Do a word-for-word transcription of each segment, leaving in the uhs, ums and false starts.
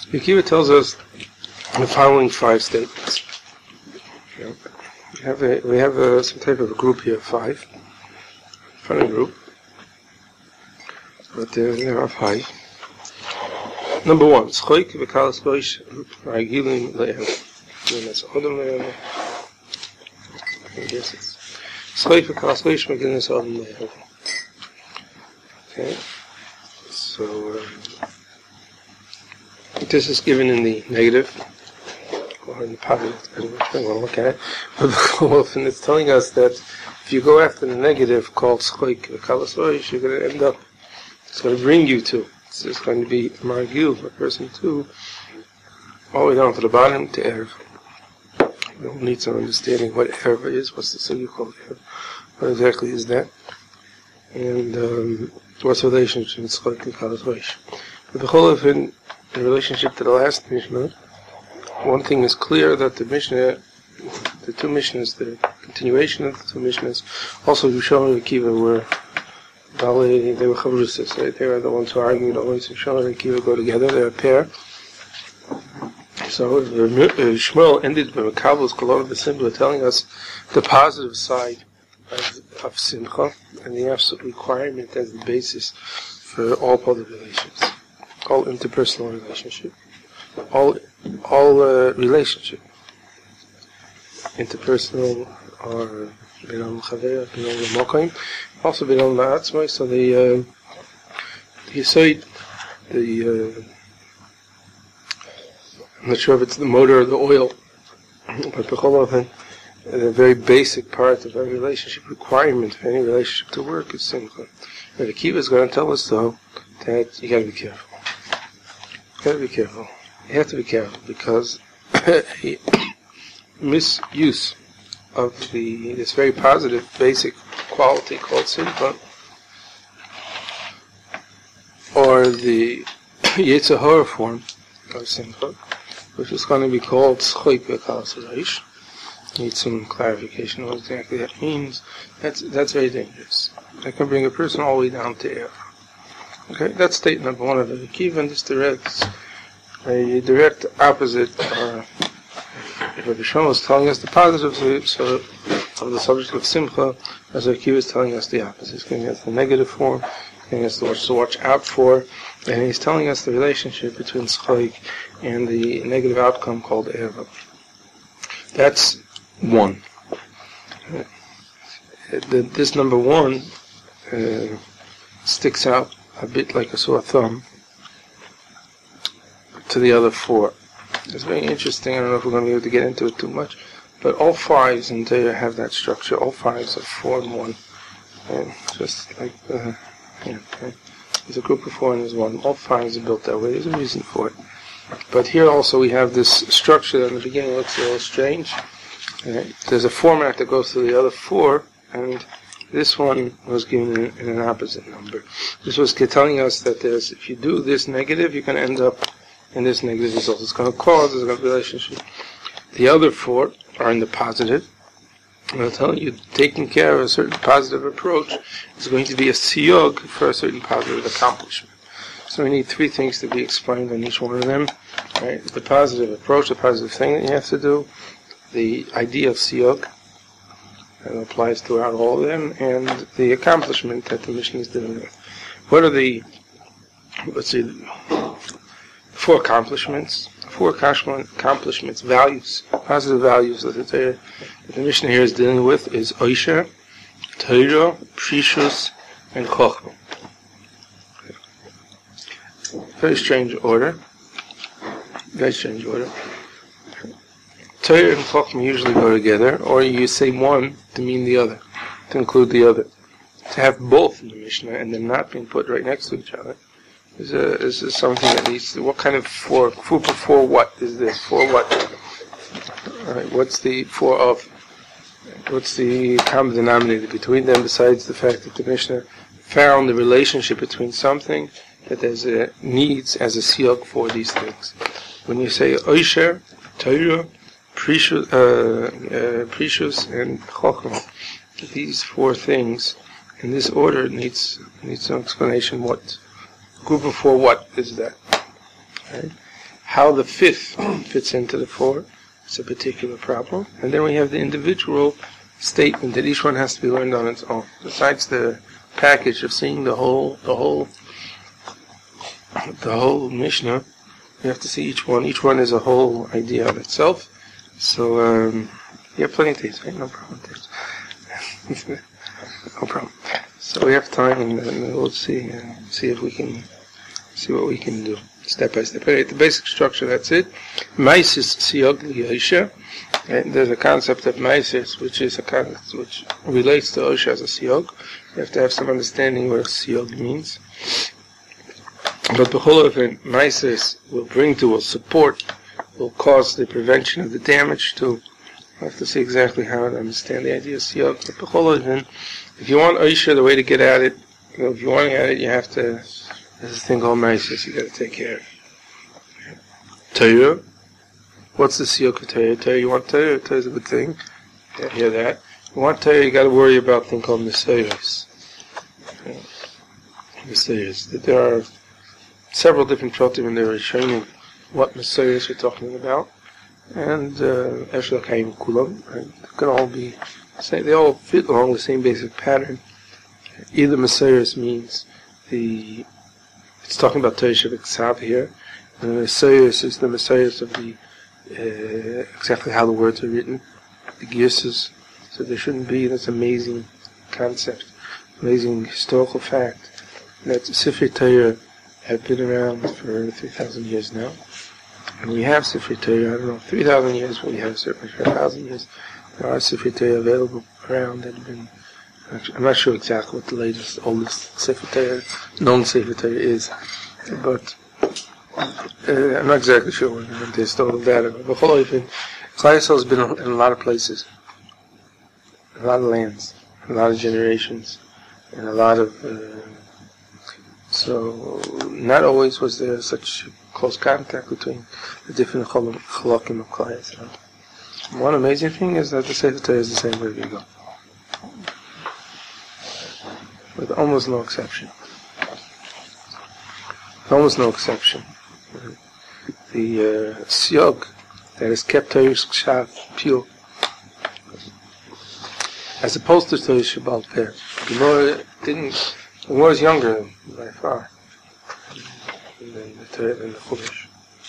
Akiva tells us the following five statements. Okay. We have a, we have a, some type of a group here, five. Funny group. But there, there are five. Number one, Schoik v'kalas boish ragilim le'ev. That's Odom le'ev. I guess it's Schoik v'kalas boish ragilim Odom le'ev. Okay. So, uh, this is given in the negative, or in the positive, depending on which way you want to look at it. But often it's telling us that if you go after the negative called Schoik v'kalas boish, you're going to end up, it's going to bring you to. It's just going to be margil, a person too, all the way down to the bottom to Erev. We'll need some understanding what Erev is, what's the sugya called Erev, what exactly is that, and um, what's the relationship with Schoik and Kalas Rosh. But the whole of in the relationship to the last Mishnah, one thing is clear that the Mishnah, the two Mishnahs, the continuation of the two Mishnahs, also Rishon and Akiva were They were chavrusas, right? They were the ones who argued always. Rishon and Akiva go together. They're a pair. So Shmuel ended with Mekabel's kolon of the symbol, telling us the positive side of, of simcha and the absolute requirement as the basis for all public relations, all interpersonal relationship, all all uh, relationship, interpersonal or B'nam Chaver, B'nam L'Mokaim, also B'nam La'atzmai. So the uh, the Yisoid, the uh, I'm not sure if it's the motor or the oil, but B'chol the very basic part of every relationship, requirement for any relationship to work is simcha. But Akiva is going to tell us though that you got to be careful. You got to be careful. You have to be careful because misuse of the this very positive basic quality called simcha, or the Yetzer Hara form of simcha, which is going to be called Schoik v'kalas rosh. Need some clarification on what exactly that means. That's that's very dangerous. That can bring a person all the way down to air. Okay, that's statement number one of the Akiva, and this directs a direct opposite. Or if Rabbi Shlomo is telling us the positive so of the subject of simcha, as Akiva is telling us the opposite. He's giving us the negative form, giving us the watch to watch out for, and he's telling us the relationship between Schoik and the negative outcome called Erva. That's one. Uh, the, this number one uh, sticks out a bit like a sore thumb to the other four. It's very interesting. I don't know if we're going to be able to get into it too much, but all fives in Torah have that structure. All fives are four and one. And just like uh, yeah, okay. There's a group of four and there's one. All fives are built that way. There's a reason for it. But here also we have this structure that in the beginning looks a little strange. Right? There's a format that goes to the other four, and this one was given in, in an opposite number. This was telling us that there's, if you do this negative, you can end up in this negative result. It's going to cause, it's going to be a relationship. The other four are in the positive. And I'll tell you, taking care of a certain positive approach is going to be a siyog for a certain positive accomplishment. So we need three things to be explained on each one of them. Right? The positive approach, the positive thing that you have to do, the idea of siyog, that applies throughout all of them, and the accomplishment that the mission is dealing with. What are the, let's see, four accomplishments? Four accomplishments, values, positive values that the, that the mission here is dealing with is Oisher, Torah, Prishus, and Chochmah. Very strange order. Very strange order. Torah and Chochmah usually go together, or you say one to mean the other, to include the other. To have both in the Mishnah and them not being put right next to each other is a, is, is something that needs to, what kind of for, for, for what is this? For what? Alright, what's the for of? What's the common denominator between them besides the fact that the Mishnah found the relationship between something that there's a needs as a siyog for these things. When you say Oisher, Torah, Precious, uh, uh, Precious, and Chochmah, these four things in this order needs needs some explanation. What group of four? What is that? Right? how the fifth fits into the four. It's a particular problem. And then we have the individual statement that each one has to be learned on its own. Besides the package of seeing the whole, the whole, the whole Mishnah, you have to see each one. Each one is a whole idea of itself. So, um, you have plenty of days, right? No problem. No problem. So we have time, and, and we'll see, uh, see if we can, see what we can do, step by step. Anyway, the basic structure, that's it. Maisis siyog li'osha. And there's a concept of maisis, which is a concept which relates to osha as a siyog. You have to have some understanding what a siyog means. But the whole event, maisis will bring to, will support, will cause the prevention of the damage to. I have to see exactly how to understand the idea of siyog. But the whole event, if you want osha, the way to get at it, you know, if you want to get at it, you have to, there's a thing called maisis you got to take care of. Torah. What's the siyog of Torah? Torah, you want Torah? Torah is a good thing. You hear that. You want Torah, you got to worry about a thing called Messiahs. Messiahs. There are several different Protim in there showing what Messiahs we're talking about. And, Eshel Kaim Kulam. They can all be, say, they all fit along the same basic pattern. Either Messiahs means the, it's talking about Torah Shabbat Ksav here. And the Messiahs is the Messiahs of the Uh, exactly how the words are written, the Girses, so there shouldn't be this amazing concept, amazing historical fact that Sifrei Torah have been around for three thousand years now, and we have Sifrei Torah, I don't know, three thousand years, but we have certainly for one thousand years, there are Sifrei Torah available around that have been, I'm not sure exactly what the latest, oldest Sifrei Torah, known Sifrei Torah is, but Uh, I'm not exactly sure what the historical data, but the whole thing, Klal Yisrael has been in a lot of places, a lot of lands, a lot of generations, and a lot of. Uh, so, not always was there such close contact between the different chalakim of Klal Yisrael. One amazing thing is that the Sefer Torah is the same wherever you go, with almost no exception. Almost no exception. The uh, siyog that is kept Torah Kshav pure, as opposed to Torah Shabbal Peh. The Gemara didn't. The Gemara is younger by far than the Torah and the Chumash.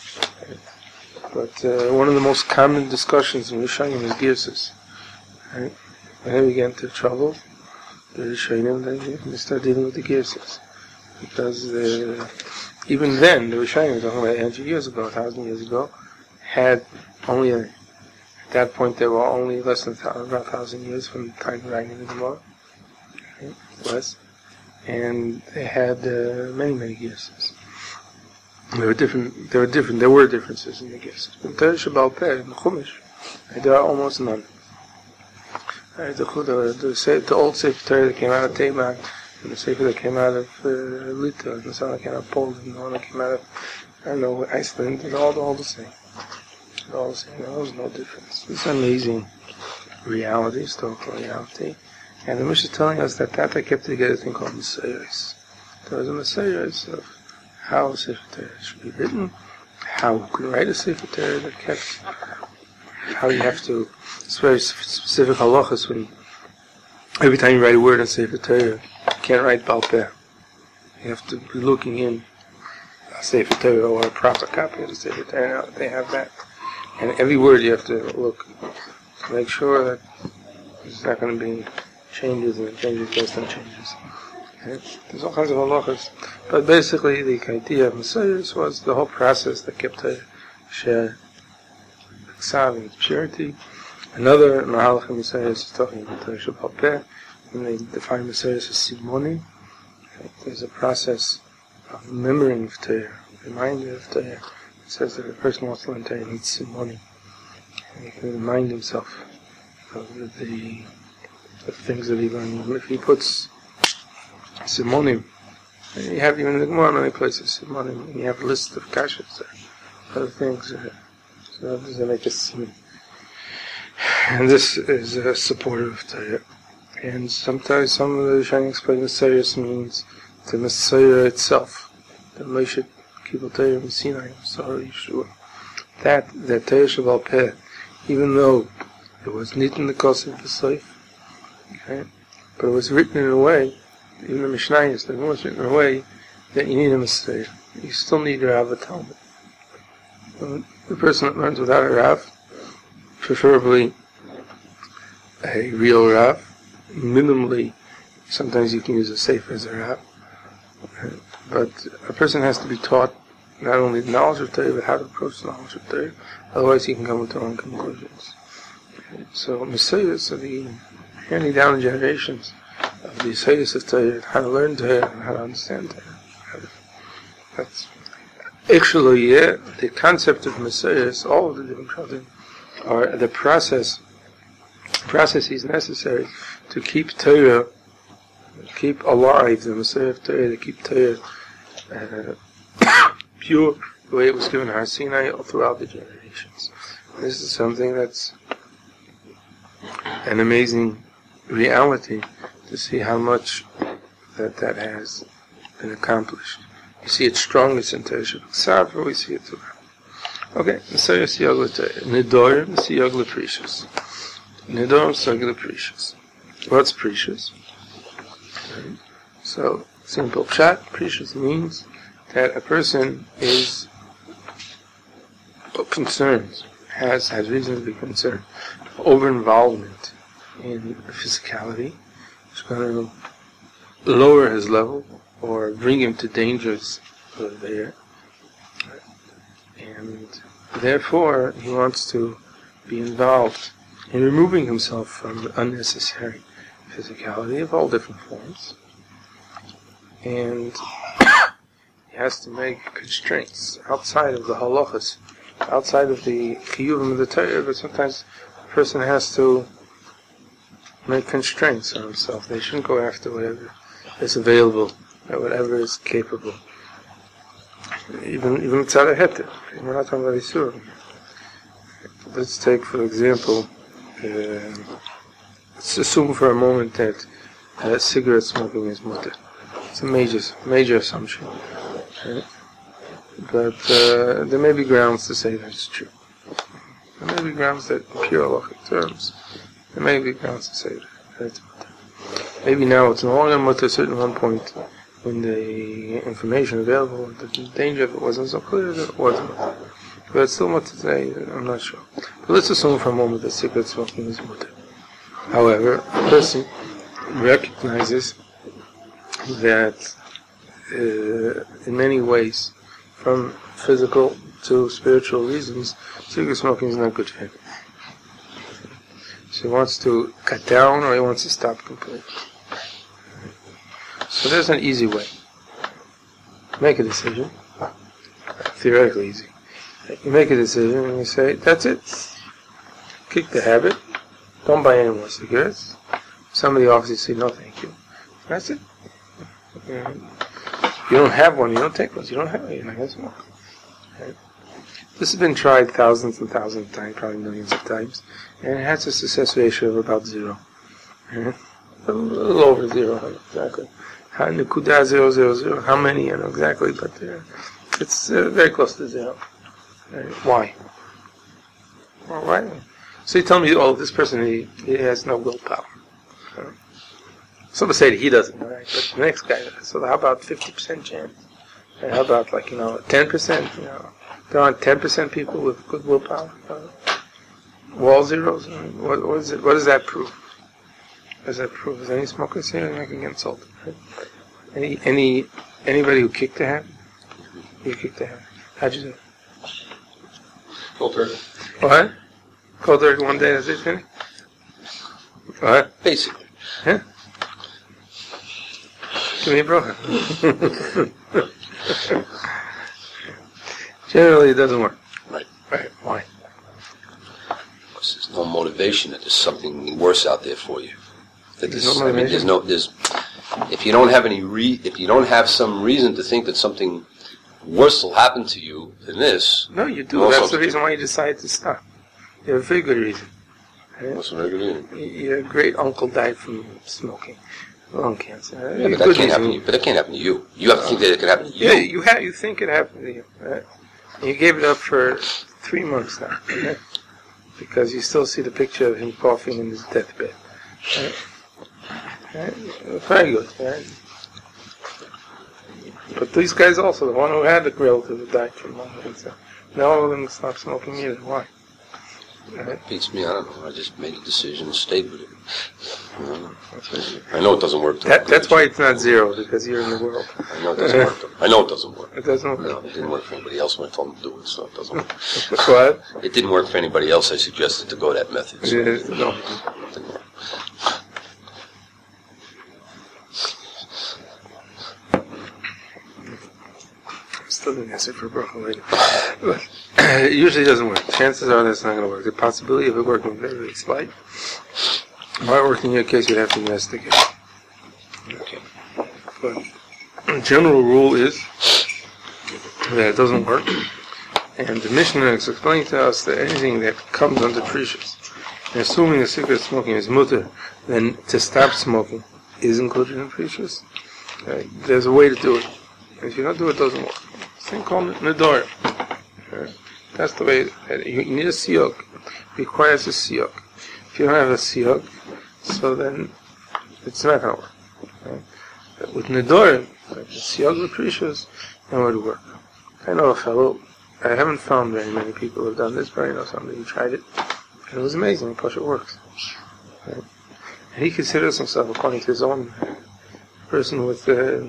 But uh, one of the most common discussions in Rishonim is Girses. Right? Whenever you get into trouble, the Rishonim they, they start dealing with the Girses, because uh, even then, the Rishonim, talking about one hundred years ago, one thousand years ago, had only, a, at that point, they were only less than about one thousand years from the time of writing the Gemara, right? Less. And they had uh, many, many Girses. There were different, there were different, there were differences in the Girses. In Torah Shabbal Peh, in the Chumash, there are almost none. Right? The, the, the, the old Sefer Torah that came out of Teiman, and the Sefer that came out of uh, Litva, and the one that came out of Poland, and the one that came out of, I don't know, Iceland, it's all, all the same. It's all the same. There was no difference. It's an amazing reality, historical reality. And the Mishnah is telling us that that they kept together a thing called Messiahs. There was a Messiahs of how a Sefer Torah should be written, how you can write a Sefer Torah that kept, how you have to, it's very specific halachas when every time you write a word in Sefer Torah, you can't write Baal Peh. You have to be looking in a Sefer Torah or a proper copy of the Sefer Torah. Now they have that. And every word you have to look to make sure that there's not going to be changes and changes based on changes. Okay? There's all kinds of halachas. But basically the idea of Messiahs was the whole process that kept Torah Sheh Ksav in its purity. Another Mahalach of Messiahs is talking about Torah Shabbal Peh. When they define Messiahs as Simonim, okay, there's a process of remembering of Torah, reminder of Torah. It says that if a person wants to learn Torah, he needs Simonim. And he can remind himself of the, the, the things that he learned. If he puts Simonim, you have even in the Gemara many places Simonim, and you have a list of kashas there, other things. Uh, so that doesn't make it Simon. And this is uh, supportive of Torah. And sometimes some of the Rishonim explain Messiahs means the Messiah itself, that Moshe Kibul Torah Sinai, Sorah Yeshua. That, that Torah Shabbat Peh, even though it was knit in the Kosev B'Soif, okay, but it was written in a way, even the Mishnayos, the was written in a way that you need a Messiah. You still need to have a Talmud. The person that learns without a Rav, preferably a real Rav, minimally, sometimes you can use a Sefer as a Rav, but a person has to be taught not only the knowledge of Torah, but how to approach the knowledge of Torah, otherwise he can come to wrong conclusions. So, Messiahs are the handing down the generations of the Messiahs of Torah, how to learn Torah and how to understand Torah. That's actually, yeah, the concept of Messiahs, all of the different children, are the process, processes necessary to keep Torah, keep alive the Messiah of Torah, to keep Torah uh, pure, the way it was given Har Sinai all throughout the generations. This is something that's an amazing reality to see how much that that has been accomplished. You see it strongest in Torah Shabbat, we see it throughout. Okay, Messiah Siyag L'Torah. Nidorim Siyag L'Precious. Nidorim Siyag L'Precious. What's precious? So, simple pshat, precious means that a person is concerned, has has reason to be concerned. Over-involvement in physicality is going to lower his level or bring him to dangers that are there. And therefore, he wants to be involved in removing himself from unnecessary physicality of all different forms. And he has to make constraints outside of the halachas, outside of the chiyuvim of the Torah, but sometimes a person has to make constraints on himself. They shouldn't go after whatever is available, or whatever is capable. Even even tzad heter. We're not talking about Isurim. Let's take, for example, uh, let's assume for a moment that uh, cigarette smoking is mutter. It's a major, major assumption. Right? But uh, there may be grounds to say that's true. There may be grounds that, in pure halachic terms, there may be grounds to say that it's mutter. Maybe now it's no longer mutter, at certain one point when the information available, the danger of it wasn't so clear that it wasn't. But it's still mutter today, I'm not sure. But let's assume for a moment that cigarette smoking is mutter. However, a person recognizes that uh, in many ways, from physical to spiritual reasons, cigarette smoking is not good for him. So he wants to cut down or he wants to stop completely. So there's an easy way. Make a decision. Theoretically easy. You make a decision and you say, that's it. Kick the habit. Don't buy any more cigarettes. Somebody offers you, say, no thank you. That's it. You don't have one, you don't take one. You don't have one, you're not going to smoke. Okay. This has been tried thousands and thousands of times, probably millions of times, and it has a success ratio of about zero. Okay. A little over zero, exactly. How nikuda zero zero zero? How many? I know exactly, but uh, it's uh, very close to zero. Right. Why? Well, why? So you tell me, oh, this person he, he has no willpower. Right. Some say that he doesn't, right? But the next guy does. So how about fifty percent chance? And how about like you know ten percent? You know, there aren't ten percent people with good willpower. Uh, wall zeros. I mean, what, what is it? What does that prove? Does that prove? Is any smokers here? They're not going to get insulted. Right? Any any anybody who kicked the habit? You kicked the habit. How'd you do? Cold turkey. What? Cold turkey one day, that's it, Finny? What? Basically. Huh? Give me a broken. Generally, it doesn't work. Right. Right. Why? Because there's no motivation that there's something worse out there for you. That There's there's, no I mean, there's no, there's, if you don't have any re, if you don't have some reason to think that something worse will happen to you than this. No, you do. you That's the reason why you decided to stop. You have a very good reason. What's a very good reason? Your great uncle died from smoking. lung cancer. Yeah, but that can't happen to you. But that can't happen to you. You have to think that it can happen to you. Yeah, you ha- you think it happened to you. Right? You gave it up for three months now, right? Because you still see the picture of him coughing in his deathbed. Right? Right? Very good, right? But these guys also, the one who had the relative who died from lung cancer, now all of them stop smoking either. Why? Right? Beats me. I don't know. I just made a decision and stayed with it. Uh, I know it doesn't work. That, that's why it's not zero, because you're in the world. I know it doesn't work. Though. I know it doesn't work. It doesn't work. No, it didn't work for anybody else when I told them to do it, so it doesn't work. What? It didn't work for anybody else. I suggested to go that method. So Yeah, no. it didn't work. Still didn't answer for broken later. But it usually doesn't work. Chances are that's not going to work. The possibility of it working is very, very slight. If it worked in your case, you'd have to investigate. Okay. But the general rule is that it doesn't work. And the Mishnah is explaining to us that anything that comes under precious, and assuming the cigarette smoking is mutter, then to stop smoking is included in precious. Okay. There's a way to do it. If you don't do it, it doesn't work. It's a thing called Nedor. Okay. That's the way. That you need a siyuk. It requires a siyuk. If you don't have a siyuk, so then it's not going to work. Okay. But with Nedorim, like the siyuk of precious, then it would work. I know a fellow. I haven't found very many people who have done this, but I know somebody who tried it, and it was amazing. Plus, it works. Okay. And he considers himself, according to his own person, with uh,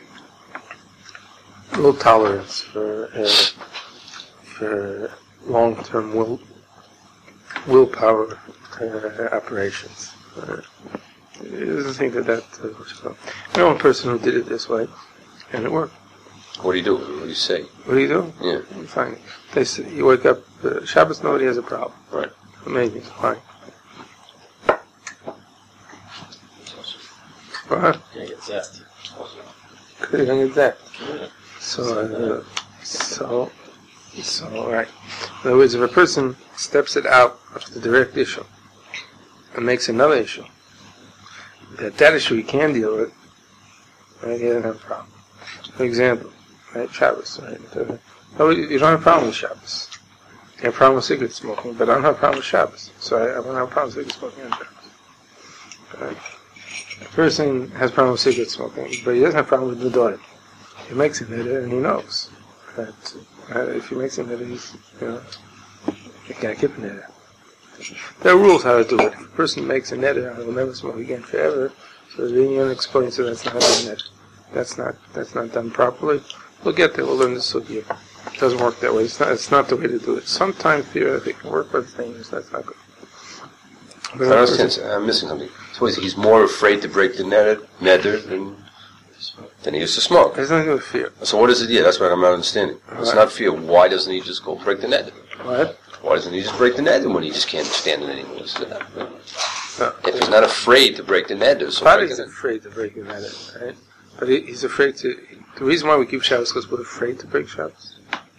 low tolerance for uh, for long-term will willpower uh, operations. Uh, he doesn't think that that uh, was fun. I know one person who did it this way, and it worked. What do you do? What do you say? What do you do? Yeah. Fine. They say, you wake up, uh, Shabbos, nobody has a problem. Right. Amazing. Fine. What? Can't get zapped. Could you get that? So, uh, so, so, right. In other words, if a person steps it out of the direct issue and makes another issue, that that issue he can deal with, right, he doesn't have a problem. For example, right, Shabbos, right? Uh, no, you don't have a problem with Shabbos. You have a problem with cigarette smoking, but I don't have a problem with Shabbos. So I, I don't have a problem with cigarette smoking on Shabbos. Right? A person has a problem with cigarette smoking, but he doesn't have a problem with the daughter. He makes a neder and he knows that uh, if he makes a neder, he's, you know, he can't keep a neder. There are rules how to do it. If a person makes a neder, I will never smoke again forever, so the union explains that that's not a neder. That's not, that's not done properly. We'll get there, we'll learn this sugya. It doesn't work that way. It's not, it's not the way to do it. Sometimes theoretically it can work, but the thing is, that's not good. But I understand, I'm missing something. So he's more afraid to break the neder, neder than, than he used to smoke. There's nothing with fear. So what is it? Yeah, that's what I'm not understanding. It's Right. not fear. Why doesn't he just go break the neder? What? Why doesn't he just break the neder when he just can't stand it anymore? So that- No. If he's not afraid to break the neder, so But break he's it. afraid to break the neder, right? But he, he's afraid to. The reason why we keep Shabbos is because we're afraid to break Shabbos.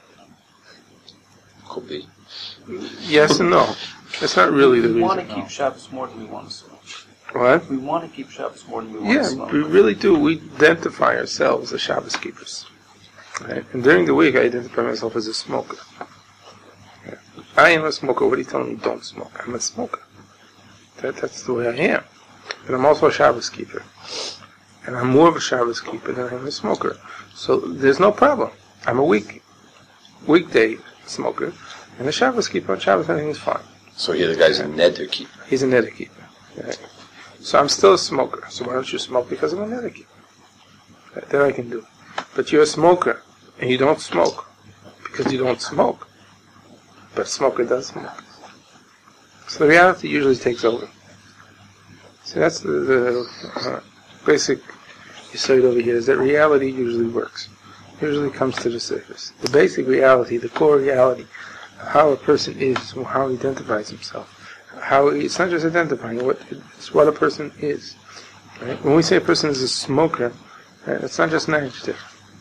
Could be. Yes and no. That's not really the We want to reason. keep Shabbos more than we want to smoke. What? We want to keep Shabbos more than we want to Yeah, smoke. we really do. We identify ourselves as Shabbos keepers. Right? And during the week, I identify myself as a smoker. Yeah. I am a smoker. What are you telling me? Don't smoke. I'm a smoker. That, that's the way I am. But I'm also a Shabbos keeper. And I'm more of a Shabbos keeper than I am a smoker. So there's no problem. I'm a week, weekday smoker. And a Shabbos keeper on Shabbos, everything's fine. So here the guy's a neder keeper. He's a neder keeper. Right? So I'm still a smoker. So why don't you smoke? Because I'm a neder keeper. Right? Then I can do it. But you're a smoker, and you don't smoke. Because you don't smoke. But a smoker does smoke. So the reality usually takes over. So that's the, the uh, basic insight over here, is that reality usually works. Usually comes to the surface. The basic reality, the core reality, how a person is, how he identifies himself. How he, it's not just identifying, what it's what a person is. Right? When we say a person is a smoker, right, it's not just an adjective.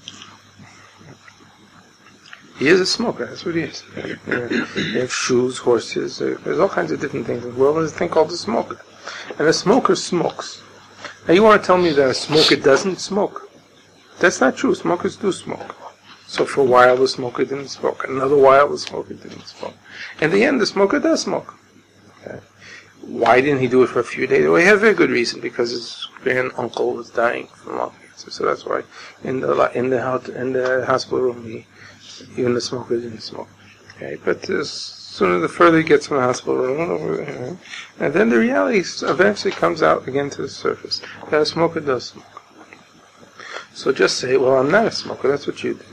He is a smoker, that's what he is. Right? They have shoes, horses, there's all kinds of different things in the world. There's a thing called a smoker. And a smoker smokes. Now you want to tell me that a smoker doesn't smoke? That's not true. Smokers do smoke. So for a while the smoker didn't smoke. Another while the smoker didn't smoke. In the end the smoker does smoke. Okay. Why didn't he do it for a few days? Well, he had a very good reason, because his granduncle was dying from lung cancer. So that's why in the in the house in the hospital room he, even the smoker didn't smoke. Okay. But as soon as the further he gets from the hospital room, and then the reality eventually comes out again to the surface that a smoker does smoke. So just say, well, I'm not a smoker. That's what you did.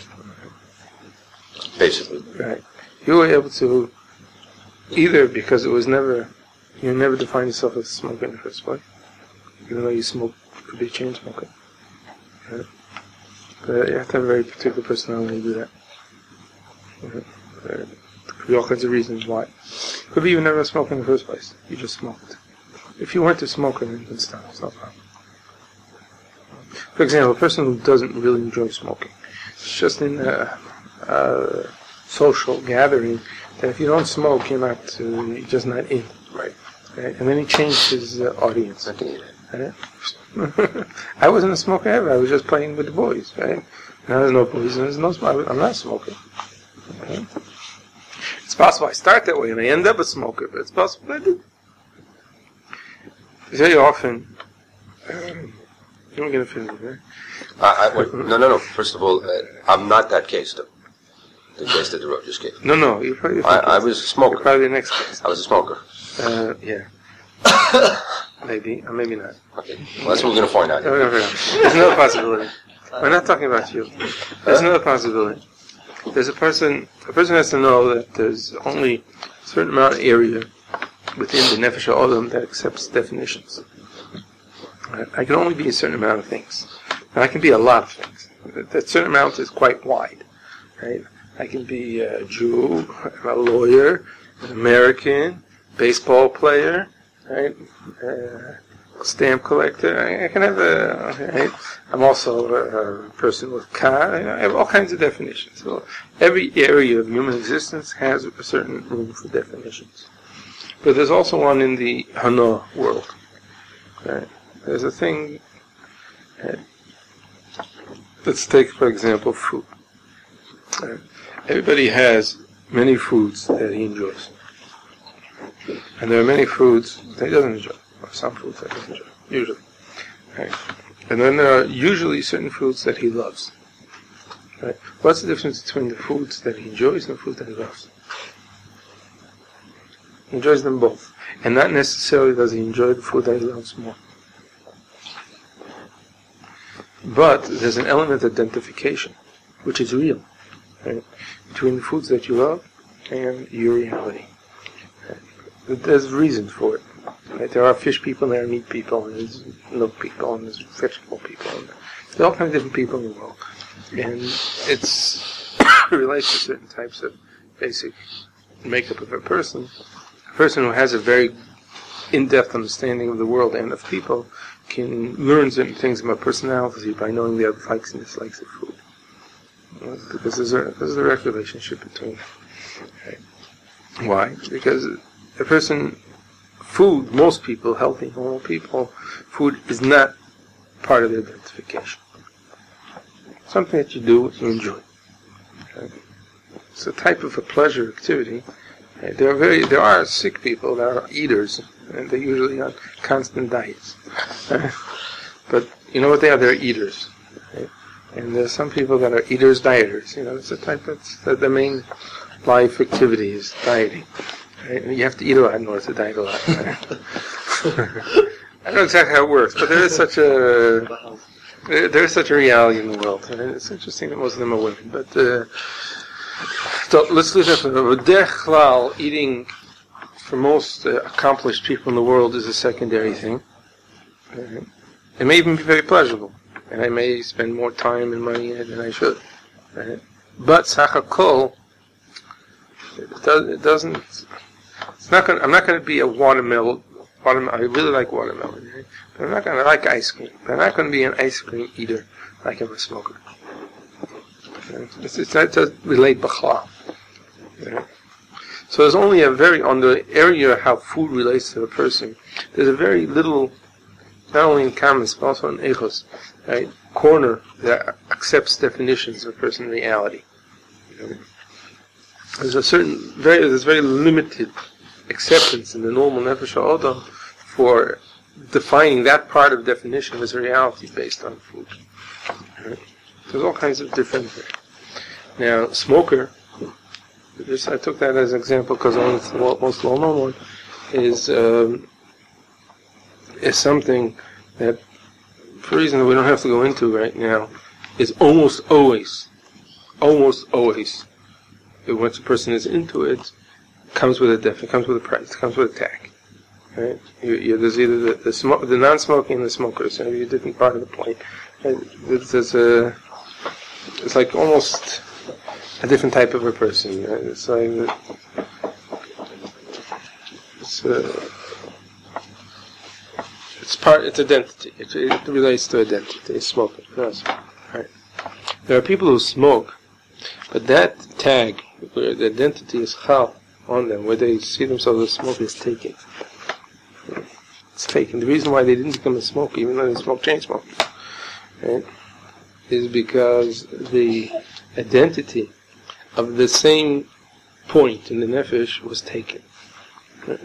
Basically. Right. You were able to, either because it was never, you never defined yourself as a smoker in the first place, even though you smoke, you could be a chain smoker. Right. But you have to have a very particular personality to do that. Right. There could be all kinds of reasons why. Could be you never smoked in the first place. You just smoked. If you weren't a smoker, then you can stop. It's no problem. For example, a person who doesn't really enjoy smoking, it's just in a, a social gathering that if you don't smoke, you're not, uh, you're just not in. Right. Right? And then he changed his uh, audience. Okay. Right? I wasn't a smoker ever. I was just playing with the boys. Right? Now there's no boys and there's no smoke. I'm not a smoker. Right? It's possible I start that way and I end up a smoker, but it's possible I do. Very often. Um, You're going to finish it, right? I, I, wait, no, no, no. First of all, uh, I'm not that case, though. The case that the road just gave. No, no. You're probably, I, I was a smoker. You're probably the next case. I was a smoker. Uh, yeah. Maybe, or maybe not. Okay. Well, that's what we're going to find out. There's another possibility. We're not talking about you. There's another possibility. There's a person, a person has to know that there's only a certain amount of area within the Nefesh HaOlam that accepts definitions. I can only be a certain amount of things. And I can be a lot of things. That certain amount is quite wide. Right? I can be a Jew, a lawyer, an American, baseball player, right? Uh, stamp collector. I, I can have a. Right? I'm also a, a person with car. I have all kinds of definitions. So every area of human existence has a certain room for definitions. But there's also one in the Hana world. Right? There's a thing, uh, let's take, for example, food. Uh, everybody has many foods that he enjoys. And there are many foods that he doesn't enjoy, or some foods that he doesn't enjoy, usually. Right? And then there are usually certain foods that he loves. Right? What's the difference between the foods that he enjoys and the foods that he loves? He enjoys them both. And not necessarily does he enjoy the food that he loves more. But there's an element of identification, which is real, right, between the foods that you love and your reality. Right? There's reason for it. Right? There are fish people, and there are meat people, and there's milk people, and there's vegetable people. And there are all kinds of different people in the world. And it's relates to certain types of basic makeup of a person. A person who has a very in-depth understanding of the world and of people can learn certain things about personality by knowing the other likes and dislikes of food. Because there's a, there's a direct relationship between them. Okay. Why? Because a person, food, most people, healthy, normal people, food is not part of their identification. Something that you do, you enjoy. Okay. It's a type of a pleasure activity. Okay. There are very, there are sick people that are eaters, and they're usually on constant diets. But you know what they are? They're eaters. Right? And there's some people that are eaters, dieters. You know, it's a type that's the, the main life activity is dieting. Right? And you have to eat a lot in order to diet a lot. Right? I don't know exactly how it works, but there is such a there, there is such a reality in the world. And it's interesting that most of them are women. But uh, so let's leave that for Derech eating. For most uh, accomplished people in the world is a secondary thing. Uh, it may even be very pleasurable, and I may spend more time and money in it than I should. Uh, but Sachakol, it, does, it doesn't. It's not going. I'm not going to be a watermelon. Watermelon. I really like watermelon, right? But I'm not going to like ice cream. But I'm not going to be an ice cream eater like I'm a smoker. Uh, it's, it's, that doesn't relate b'chlal. Uh, So there's only a very, on the area of how food relates to a person, there's a very little not only in comments, but also in echos, right? Corner that accepts definitions of person reality. You know? There's a certain, very, there's very limited acceptance in the normal nefesh ha'odam for defining that part of definition as a reality based on food. Right? There's all kinds of different. Now, smoker. This, I took that as an example because it's the most well-known one. Is um, is something that, for a reason that we don't have to go into right now, is almost always, almost always, once a person is into it, comes with a def, it comes with a price, it comes with a tag. Right? You, you, there's either the the, smoke, the non-smoking and the smokers. So maybe a different part of the point. Right? There's, there's a, it's like almost a different type of a person. Right? It's like it's. Uh, It's part. It's identity. It, it relates to identity. It's smoking. Yes. Right. There are people who smoke, but that tag, where the identity is chal on them, where they see themselves as smoking, is taken. It's taken. The reason why they didn't become a smoker, even though they smoke chain smoke, right, is because the identity of the same point in the nefesh was taken. Right.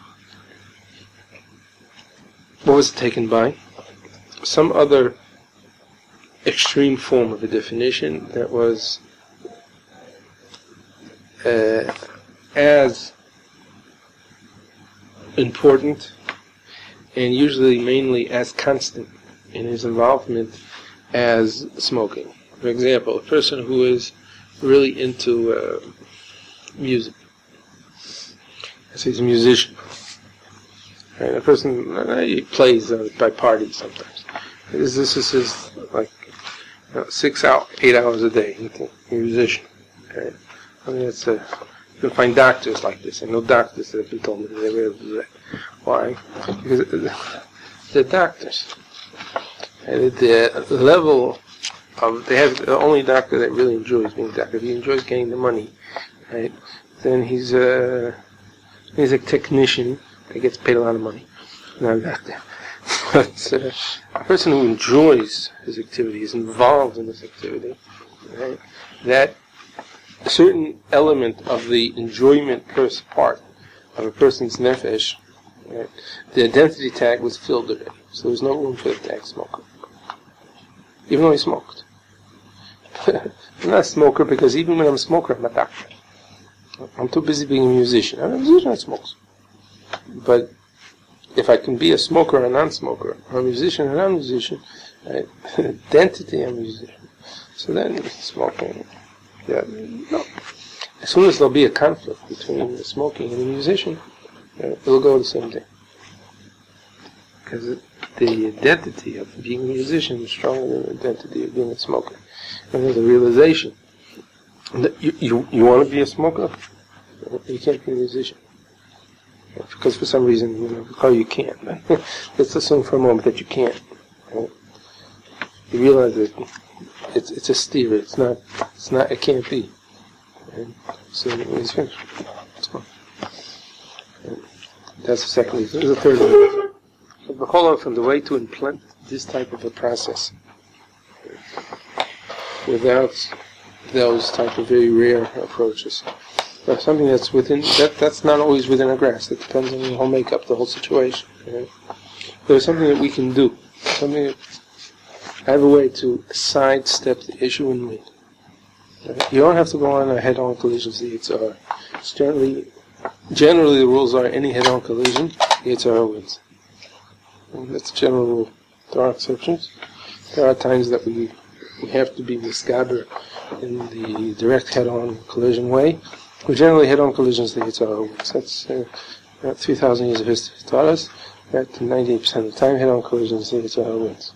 What was it taken by? Some other extreme form of a definition that was uh, as important and usually mainly as constant in his involvement as smoking. For example, a person who is really into uh, music. Let's say he's a musician. Right, a person uh, he plays uh, by parties sometimes. This, this is his like you know, six out, eight hours a day. He's a musician. Right? I mean, it's a, you can find doctors like this. I know doctors that have been told me that they would do that. Why? Because they're doctors. And at the level of they have the only doctor that really enjoys being a doctor. If he enjoys getting the money, right? Then he's a he's a technician. He gets paid a lot of money. Not a doctor. But uh, a person who enjoys his activity, is involved in this activity, right? That a certain element of the enjoyment part of a person's nefesh, right? The identity tag was filled already. So there was no room for the tag smoker. Even though he smoked. I'm not a smoker because even when I'm a smoker, I'm a doctor. I'm too busy being a musician. I'm a musician that smokes. But if I can be a smoker or a non-smoker, or a musician or a non-musician, right? Identity, I'm a musician. So then smoking, yeah, no. As soon as there'll be a conflict between the smoking and the musician, uh, it'll go the same thing. Because the identity of being a musician is stronger than the identity of being a smoker. And there's a realization that you, you, you want to be a smoker, you can't be a musician. Because for some reason, you know, oh, you can't. Let's assume for a moment that you can't. Right? You realize that it's it's a steer. It's not. It's not. It can't be. And so it's finished. It's gone. And that's the second reason. There's a third reason. But the whole from the way to implement this type of a process without those type of very rare approaches. Or something that's within, that that's not always within our grasp. It depends on the whole makeup, the whole situation. Right? There's something that we can do. Something that, I have a way to sidestep the issue and win. Right? You don't have to go on a head-on collision to the Yetzer Hara. It's generally, generally the rules are any head-on collision, the Yetzer Hara wins. And that's the general rule. There are exceptions. There are times that we, we have to be misgaber in the direct head-on collision way. We generally head-on collisions the Yetzer Hara wins. That's uh, about three thousand years of history taught us that ninety-eight percent of the time head-on collisions the Yetzer Hara wins.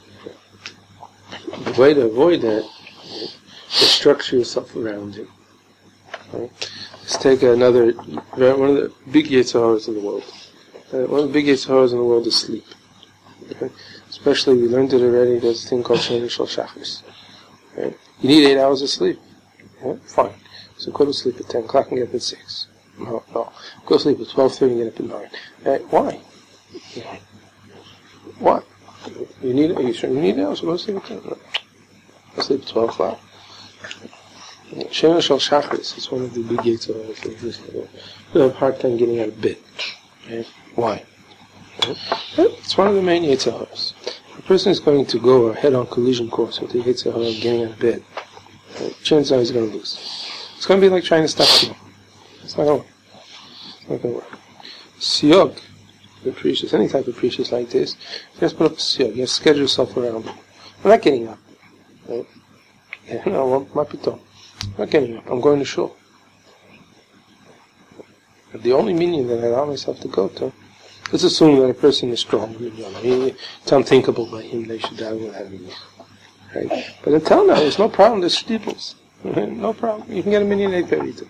The way to avoid that is structure yourself around it. Right? Let's take another, one of the big Yetzer Haras in the world. Uh, one of the big Yetzer Haras in the world is sleep. Okay? Especially, we learned it already, there's a thing called Sheni Shel Shachris. Right? You need eight hours of sleep. Right? Fine. So go to sleep at ten o'clock and get up at six. No, no. Go to sleep at twelve thirty and get up at nine. Uh, why? What? You need it? Are you sure you need it? I was supposed to sleep at ten. No. I sleep at twelve o'clock. Shema Shal Shachris is one of the big gates of you have a hard time getting out of bed. Okay? Why? It's one of the main Yetzer. A person is going to go a head-on collision course with the Yetzer Hara getting out of bed. Chances are he's going to lose. It's going to be like trying to stop smoke. It's not going to work. It's not going to work. Siyog, capricious, any type of capricious like this, you just put up a siyog. You have to schedule yourself around it. I'm not getting up. Right? Yeah, no, my piton. I'm not getting up. I'm going to shul. The only meaning that I allow myself to go to, let's assume that a person is strong. It's unthinkable by him they should die without me. Right? But until now, there's no problem. There's steeples. No problem. You can get a million eight thirty-two.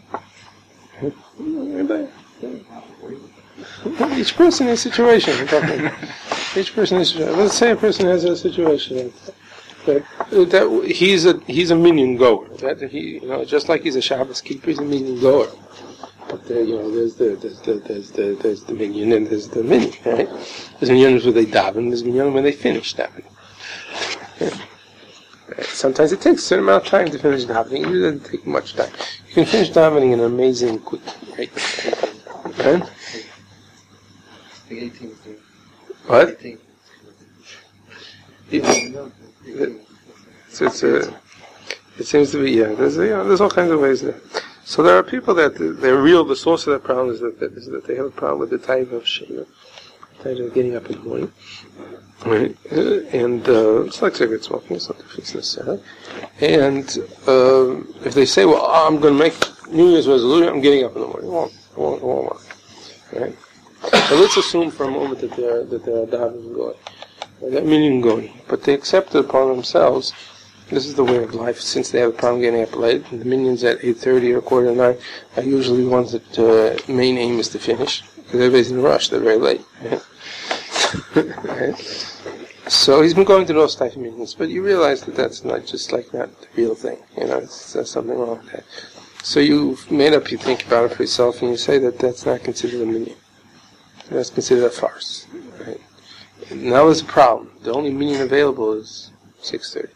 Each person is a situation. Each person is. Let's say a person has a situation that, that he's a he's a minion goer. That he, you know, just like he's a Shabbos keeper, he's a minion goer. But there, you know, there's the there's the there's the there's the minion and there's the minion. Right? There's minions where they daven. There's minion when they finish davening. Right? Sometimes it takes a certain amount of time to finish davening. It doesn't take much time. You can finish davening in an amazing quick. Right? Right? The eighteenth. What? eighteenth. It's, it's a, it seems to be, yeah, there's, you know, there's all kinds of ways there. So there are people that they're real, the source of that problem is that, that, is that they have a problem with the type of shema, type of getting up in the morning. Right? And uh, it's like cigarette smoking, it's not different necessarily. And uh, if they say, well, I'm going to make New Year's resolution, I'm getting up in the morning, it won't, it won't, it won't work. Right? So let's assume for a moment that they're that they're davening going, that meaning going, but they accept it upon themselves. This is the way of life. Since they have a problem getting up late, and the minions at eight thirty or quarter to nine are usually the ones that uh, main aim is to finish because everybody's in a rush. They're very late. Right? So he's been going to those type of minions, but you realize that that's not just like not the real thing. You know, it's, there's something wrong with that. So you've made up. You think about it for yourself, and you say that that's not considered a minion. That's considered a farce. Right? Now there's a problem. The only minion available is six thirty.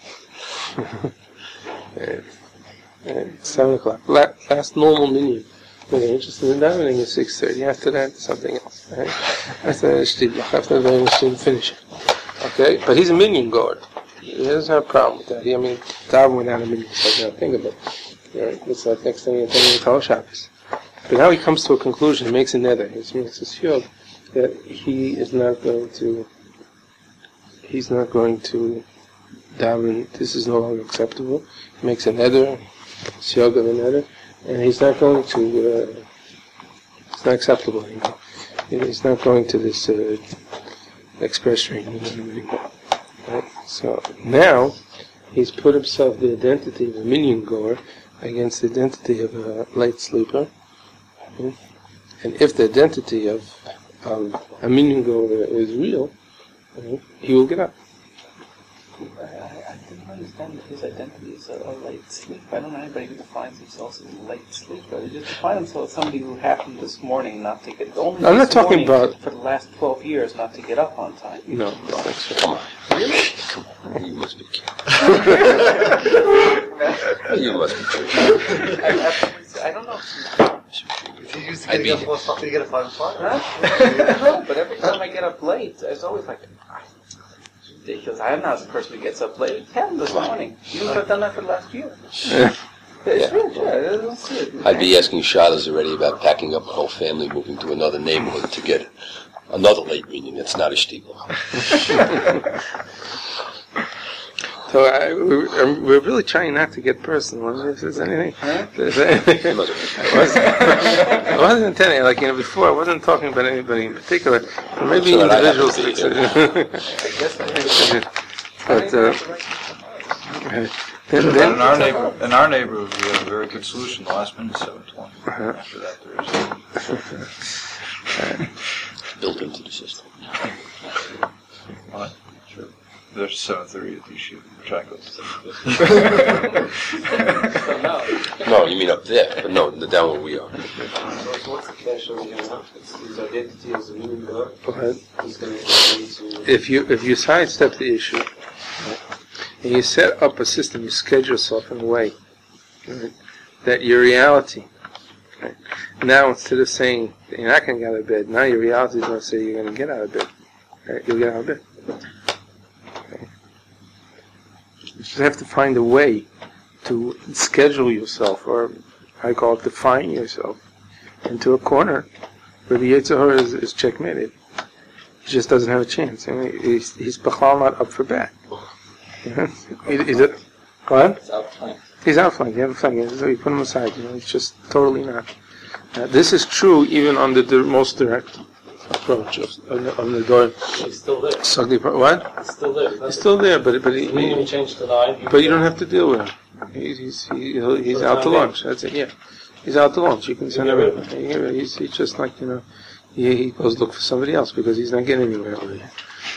and, and seven o'clock. La- last normal minion. When you're interested in davening is six thirty. After that, something else. Right? After that, after that, you finish it. Okay? But he's a minion goer. He doesn't have a problem with that. He, I mean, daven without a minion. So I gotta think of it. Right? It's like next thing you're thinking of Tal Shabbos. But now he comes to a conclusion, he makes a nether, he makes a shield that he is not going to, he's not going to daven, this is no longer acceptable. He makes a nether, shield of a nether, and he's not going to, uh, it's not acceptable anymore. He's not going to this uh, express train anymore. Right? So now he's put himself the identity of a minion goer against the identity of a late sleeper. And if the identity of, of a minion goer is real, he will get up. I, I didn't understand that his identity is a, a late sleeper. I don't know anybody who defines themselves as a late sleeper. They just define themselves as somebody who happened this morning not to get only I'm this not talking about for the last twelve years not to get up on time. No, no, that's right. Come on. Really? Come on. You must be kidding. You must be kidding. I, I, I don't know. You used to I'd get be- up to get up on fire. Huh? No, but every time I get up late, it's always like, ah, it's ridiculous. I am not the person who gets up late at ten this morning. Even if I've done that for the last year. Yeah. It's really true. I don't see it. I'd be asking Shadas already about packing up the whole family, moving to another neighborhood to get another late meeting that's not a shtiegel. So I, we're, we're really trying not to get personal. If there's anything, if there's anything I wasn't, I wasn't intending, like, you know, before I wasn't talking about anybody in particular, or maybe Sure, I have individuals. to be, I guess I But uh, then, In then, our neighbor, in our neighborhood, we had a very good solution. The last minute, seven twenty. After that, there is Built into the system. what? Sure. There's seven thirty at the issue. Chocolate. No, you mean up there, but no, the down where we are. So what's the cash over here now? It's his identity as a new God. Go ahead. He's going to. If you if you sidestep the issue, right, and you set up a system, you schedule yourself in a way, right, that your reality, right, now instead of saying that you're not going to get out of bed, now your reality is going to say you're going to get out of bed. Right? You'll get out of bed. Okay. You just have to find a way to schedule yourself, or I call it define yourself, into a corner where the Yetzer Hara is, is checkmated. He just doesn't have a chance. I mean, he's he's b'chal not up for bat. You know? Is it? Go ahead. It's outflanked. He's outflanked. You have a flank. So you put him aside. You know, he's just totally not. Uh, this is true even on the, the most direct approach of, of, the, of the door. He's still there. Sugli, what? He's still there. He's still there, but but he, He didn't even change the line. but you don't have to deal with him. He's he's he, he'll- he's For the out time to being. lunch. That's it. Yeah, he's out to lunch. You can send get him. rid of Yeah, He's he's just like you know. He, he goes look for somebody else because he's not getting anywhere over there.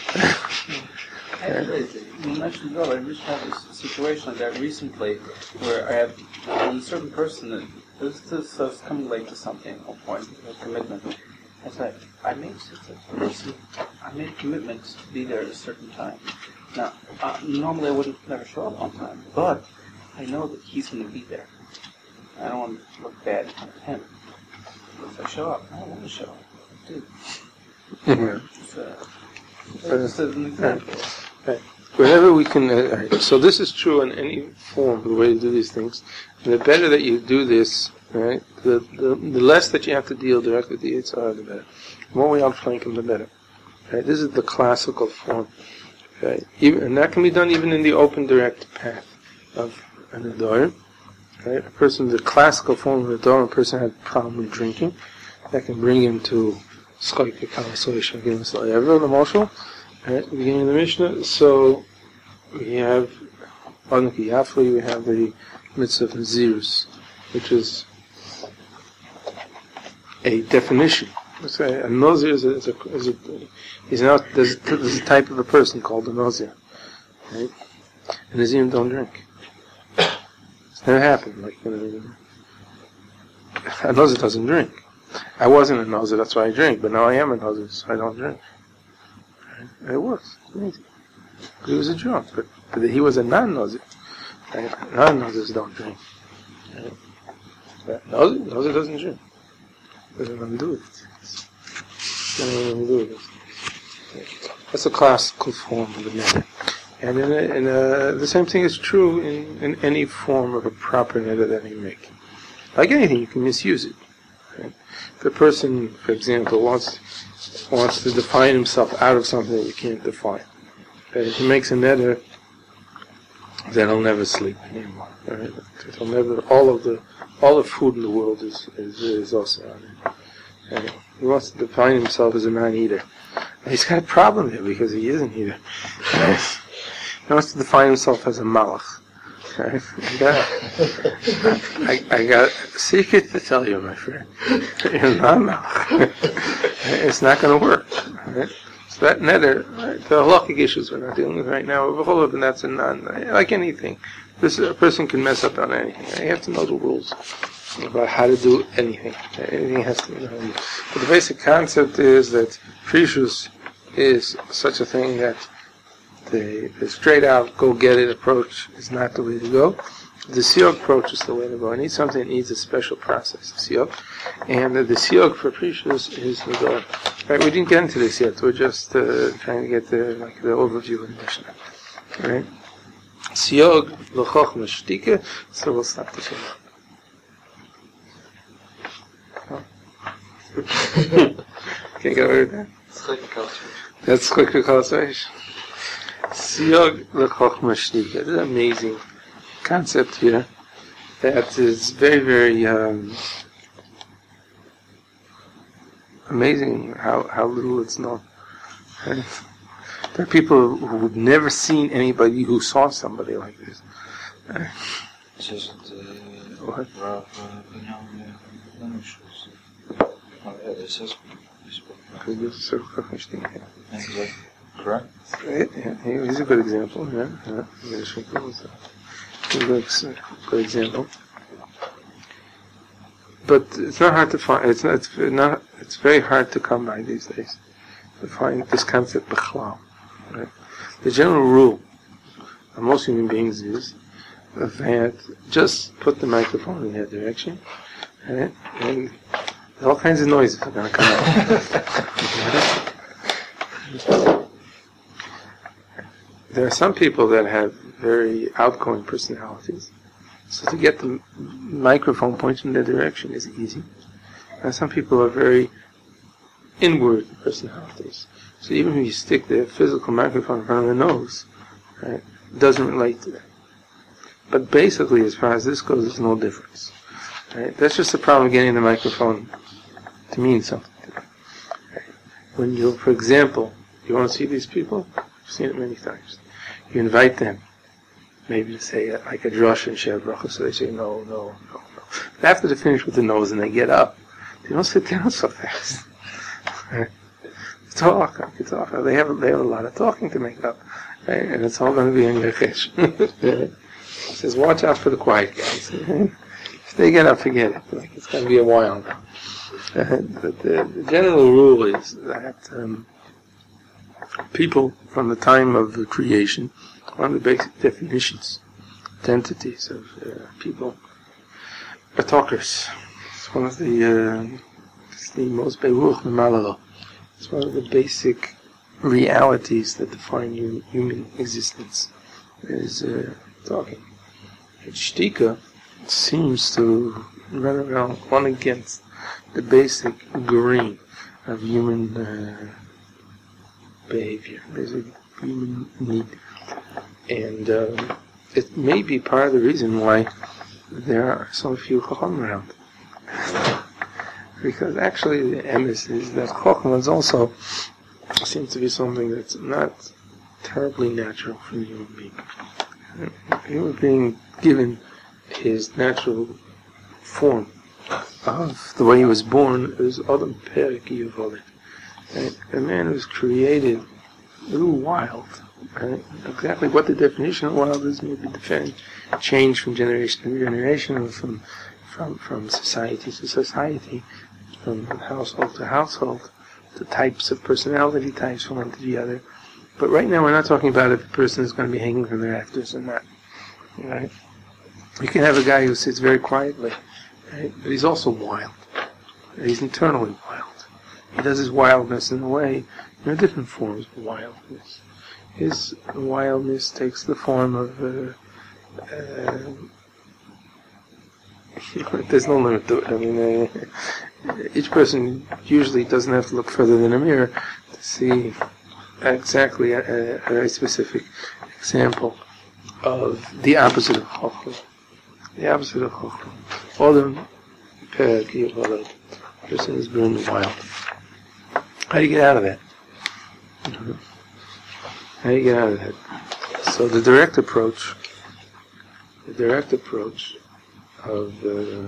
Actually, you mentioned earlier, I just had a s- situation like that recently where I had a certain person that this, this I was coming late to something at one point, a commitment. I said, I made such a person, I made a commitment to be there at a certain time. Now, uh, normally I wouldn't never show up on time, but I know that he's going to be there. I don't want to look bad in front of him. If I show up, I don't want to show up. Dude, Yeah. it's, uh, just as an example. Whenever we can, uh, uh, so this is true in any form, the way to do these things. And the better that you do this, right, the, the, the less that you have to deal directly with the Yetzer Hara, the better. The more we outflank him, the better. Right? This is the classical form. Right? Even, and that can be done even in the open, direct path of an Ador. Right? A person, the classical form of an Ador, a person had a problem with drinking, that can bring him to Schoike Kalasoy Shagim Sa'ay. Everyone, the Marshal? Right, at the beginning of the Mishnah, so we have on the Kiyafli, we have the mitzvah of Nazirus, which is a definition. Let's say a Nazir is a, is a, is a he's not, there's, there's a type of a person called a Nazir. Right? And Nazirim don't drink. It's never happened. Like, you know, a Nazir doesn't drink. I wasn't a Nazir, that's why I drink, but now I am a Nazir, so I don't drink. It was amazing. He was a drunk, but, but he was a non-Nazir. Right? Non-Nazirs don't drink. Right? But Nazir, Nazir doesn't drink. Doesn't have to do with it. Doesn't have anything to do with it. That's a classical form of the neder. And in, a, in a, the same thing is true in, in any form of a proper neder that you make. Like anything, you can misuse it. Right? If a person, for example, wants wants to define himself out of something that you can't define. Right? If he makes a neder, then he'll never sleep anymore. Right? He'll never. All of the all the food in the world is is, is also on it. Right? He wants to define himself as a non-eater. And he's got a problem here because he is an eater. Right? He wants to define himself as a malach. Right? I, got, I, I got a secret to tell you, my friend. You're not a malach. It's not going to work. Right? So that neder, right, the halachic issues we're not dealing with right now, and that's a non, like anything. This a person can mess up on anything. Right? You have to know the rules about how to do anything. Anything has to be known. But the basic concept is that precious is such a thing that the, the straight out go get it approach is not the way to go. The siyog approach is the way to go. I need something that needs a special process of siyog, and the, the siyog for precious is the door. Right? We didn't get into this yet. We're just uh, trying to get the like the overview of the Mishnah. Right? Siyog l'chochma shtika. So we'll stop the shit. Can't get away with that. That's quick to concentration. Siyog l'chochma shtika. This is an amazing concept here that is very, very um, amazing how, how little it's known. Right? There are people who have never seen anybody who saw somebody like this. Right? Says that What? Rav Binyamin Lemush was. Oh, yeah, it says. Because this is so fucking stinky. And he's like, correct? Yeah, he- he's a good example. Yeah, yeah. Meir Finkel was a good, ex- good example. But it's not hard to find. It's not. It's not. It's very hard to come by these days to find this concept b'chlal. Right? The general rule of most human beings is that just put the microphone in that direction, right? And all kinds of noises are going to come out. There are some people that have very outgoing personalities, so to get the microphone pointed in their direction is easy. And some people are very inward personalities, so even if you stick the physical microphone in front of their nose, right, it doesn't relate to them. But basically, as far as this goes, there's no difference. Right? That's just the problem of getting the microphone to mean something to them. Right? When you, for example, you want to see these people, you've seen it many times. You invite them, maybe to say uh, like a drush and share bracha, so they say no, no, no, no. But after they finish with the nose and they get up, they don't sit down so fast. Right? Talk, I can talk. They have they have a lot of talking to make up, right? And it's all going to be in your chesh. It says, watch out for the quiet guys. If they get up, forget it. Like it's going to be a while now. Uh, but the, the general rule is that um, people from the time of the creation, one of the basic definitions, entities of uh, people, are talkers. It's one of the uh, it's the most beruch malalo. It's one of the basic realities that define human, human existence. Is uh, talking. And shtika seems to run around one against the basic grain of human uh, behavior, basic human need. And uh, it may be part of the reason why there are so few chacham around. Because actually the emes is that chacham is also seems to be something that's not terribly natural for the human being. The human being, given his natural form of the way he was born, is Adam Perik Yevolet. Right? A man was created a little wild. Right? Exactly what the definition of wild is may be defined, changed from generation to generation, or from from from society to society, from household to household, the types of personality types from one to the other. But right now we're not talking about if a person is going to be hanging from the rafters or not. Right? You can have a guy who sits very quietly, right? But he's also wild. He's internally wild. He does his wildness in a way, there are different forms of wildness. His wildness takes the form of uh, uh, there's no limit to it. I mean, uh, each person usually doesn't have to look further than a mirror to see exactly a, a very specific example of the opposite of chokhmah. The opposite of chokhmah. Adam Perik Yevolet. Person is born wild. How do you get out of that? Mm-hmm. How do you get out of that? So the direct approach, the direct approach of uh,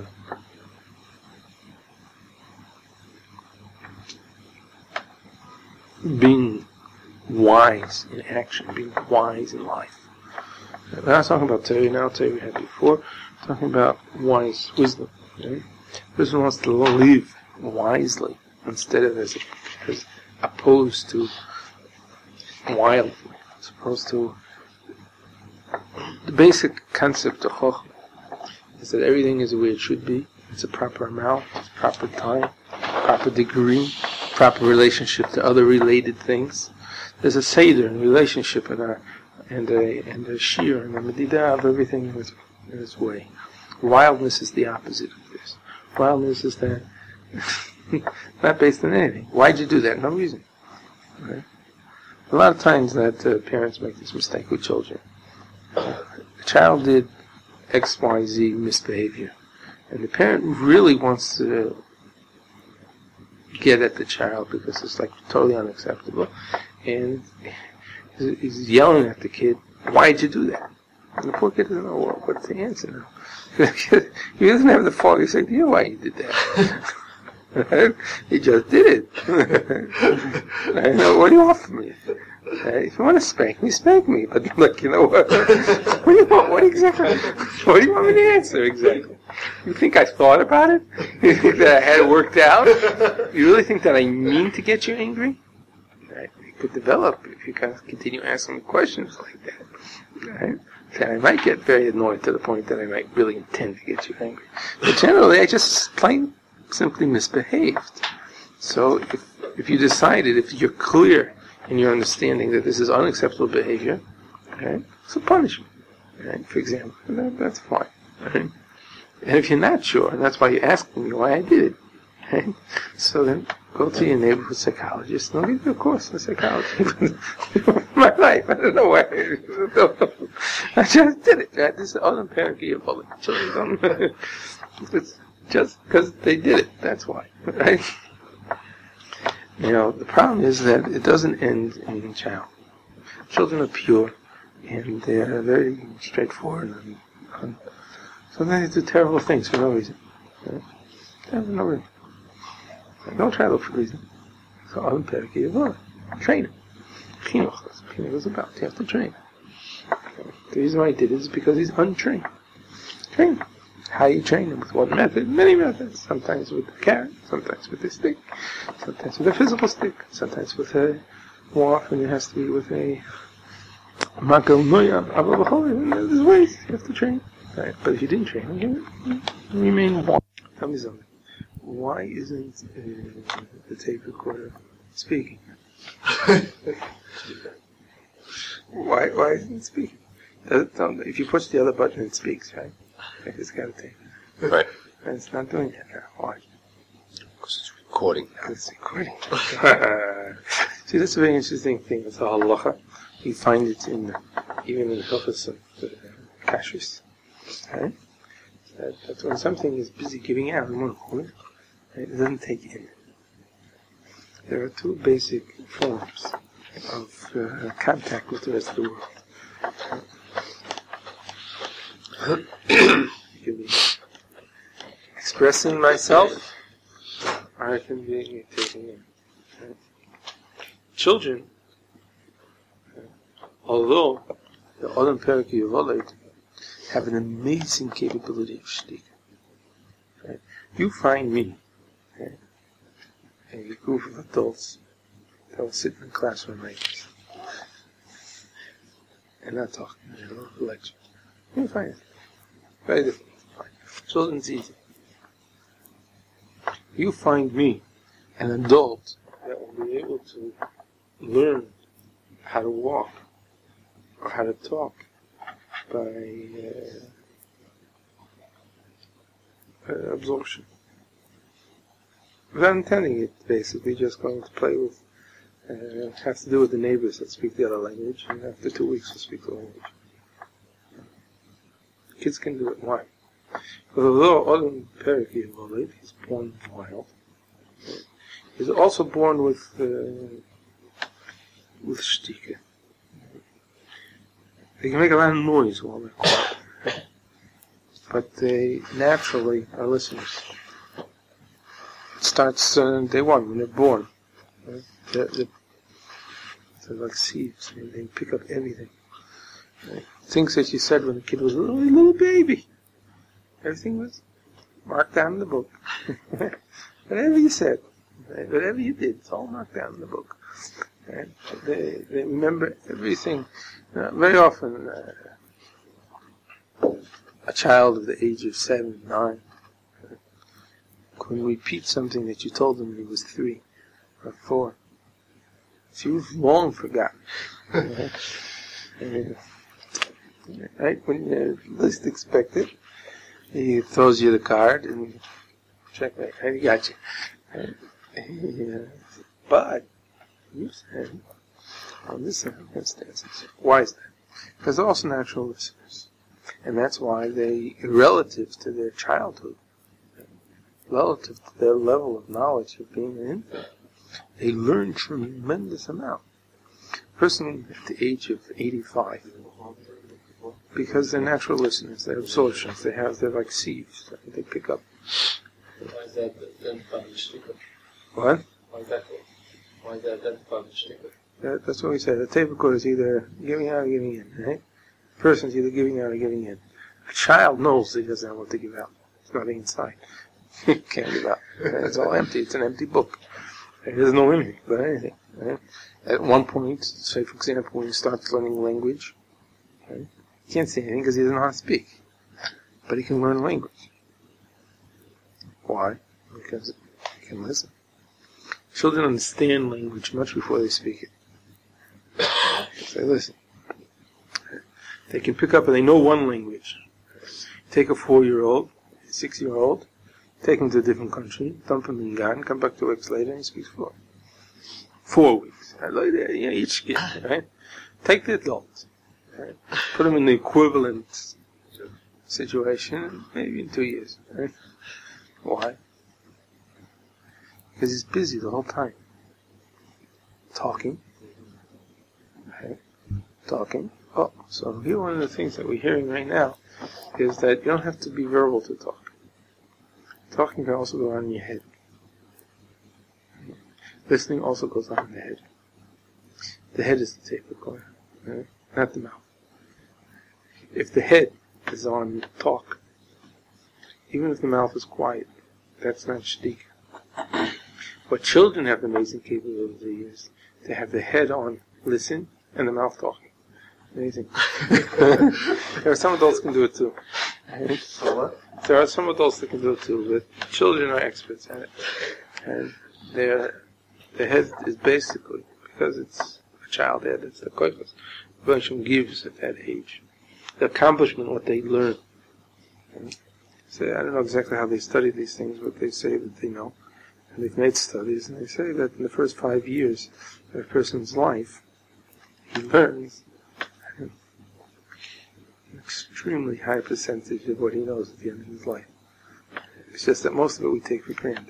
being wise in action, being wise in life. We're not talking about Torah now, Torah we had before. We're talking about wise wisdom. Right? The person wants to live wisely instead of as, as opposed to wildly, as opposed to the basic concept of chokhmah is that everything is the way it should be. It's a proper amount, it's proper time, proper degree, proper relationship to other related things. There's a seder in relationship and a and a and a shear and a medidah of everything in its, in its way. Wildness is the opposite of this. Wildness is that not based on anything. Why'd you do that? No reason. Right? A lot of times that uh, parents make this mistake with children. Uh, the child did X, Y, Z misbehavior, and the parent really wants to get at the child because it's like totally unacceptable, and he's yelling at the kid, "Why'd you do that?" And the poor kid doesn't know what, what's the answer now. He doesn't have the fault. He said, "You know why you did that?" He just did it. I know, what do you want from me? Right? If you want to spank me, spank me. But look, you know what? What do you want? What exactly? What do you want me to answer exactly? You think I thought about it? You think that I had it worked out? You really think that I mean to get you angry? Right? It could develop if you kind of continue asking questions like that. Right? Then I might get very annoyed to the point that I might really intend to get you angry. But generally, I just plain simply misbehaved. So if if you decided, if you're clear in your understanding that this is unacceptable behavior, right, it's a punishment, right, for example, that, that's fine. Right? And if you're not sure, and that's why you're asking me why I did it, right, so then go to your neighborhood psychologist and they'll give you a course in psychology. My life, I don't know why. I just did it. Right? This is unapparently a public children don't. It's just because they did it. That's why, right? You know, the problem is that it doesn't end in child. Children are pure, and they are very straightforward. And, and sometimes they do terrible things for no reason. Right? For no reason. Don't try to look for reason. So, unapparently, train him. Chinuch, that's what Chinuch is about. You have to train. The reason why he did it is because he's untrained. Train him. How you train him? With what method? Many methods. Sometimes with a carrot, sometimes with a stick, sometimes with a physical stick, sometimes with a, more often it has to be with a makel noyam. There's ways you have to train. Right? But if you didn't train him, you remain one. Tell me something. Why isn't uh, the tape recorder speaking? why why isn't it speaking? Does it, don't, if you push the other button, it speaks, right? It's got a tape. Right. And it's not doing that now. Why? Because it's recording. Because it's recording. See, that's a very interesting thing. It's a halacha. You find it in even in the Hilchos of uh, Kashrus. Right? That, that when something is busy giving out in one corner, it doesn't take in. There are two basic forms of uh, contact with the rest of the world. I can be expressing myself, or I can be taking in. Right? Children, uh, although the Odom Perek Yevoled have an amazing capability of shtika. Right? You find me, right, a group of adults that will sit in the classroom like this and not talking, you know, lecture. You find it very difficult. Children's easy. You find me an adult that will be able to learn how to walk or how to talk by uh, uh, absorption. Without intending it, basically, just going to play with, uh, has to do with the neighbors that speak the other language, and after two weeks will speak the language. Kids can do it. Why? Because although Odom Perek Yevoled, he's born wild, he's also born with uh, with shtika. They can make a lot of noise while they're quiet, but they naturally are listeners. It starts uh, day one when they're born. Right? They're, they're, they're like seeds. They, they pick up everything. Right? Things that you said when the kid was a little, little baby. Everything was marked down in the book. Whatever you said, right? Whatever you did, it's all marked down in the book. Right? They, they remember everything. Uh, very often, uh, a child of the age of seven, nine, uh, can repeat something that you told them when he was three or four. So you've long forgotten. Right? uh, right? When you least expect it, he throws you the card and checkmate. Right? He got you. Right? Yeah. But you said, on this circumstances. Why is that? Because they're also natural listeners. And that's why they, relative to their childhood, relative to their level of knowledge of being an infant, they learn tremendous amount. A person at the age of eighty-five, because they're natural listeners, they're absorptions, they have, they're like sieves, they pick up. Why is that then from the shtika? What? Why is that? Why is that then from the shtika? That, that's what we say. The tape recorder is either giving out or giving in, right? The person's either giving out or giving in. A child knows that he doesn't have what to give out. There's nothing inside. He can't give out. It's all empty. It's an empty book. There's no memory about anything, right? At one point, say for example, when he starts learning language, right? He can't say anything because he doesn't know how to speak. But he can learn language. Why? Because he can listen. Children understand language much before they speak it. So they listen. They can pick up and they know one language. Take a four-year-old, a six-year-old, take him to a different country, dump him in Gan, come back two weeks later and he speaks four. Four weeks. I like that, you know, each kid, right? Take the adult, right? Put him in the equivalent situation, maybe in two years, right? Why? Because he's busy the whole time. Talking. Right? Talking. Oh, so here one of the things that we're hearing right now is that you don't have to be verbal to talk. Talking can also go on in your head. Listening also goes on in the head. The head is the tape recorder, right? Not the mouth. If the head is on talk, even if the mouth is quiet, that's not shtik. What children have the amazing capability is to have the head on listen and the mouth talking. Amazing. There are some adults can do it too. So what? There are some adults that can do it too, but children are experts at it. And their the head is basically, because it's a child head, it's the koifas. Hashem gives at that age. The accomplishment, what they learn. And so I don't know exactly how they study these things, but they say that they know. And they've made studies, and they say that in the first five years of a person's life, he learns an extremely high percentage of what he knows at the end of his life. It's just that most of it we take for granted.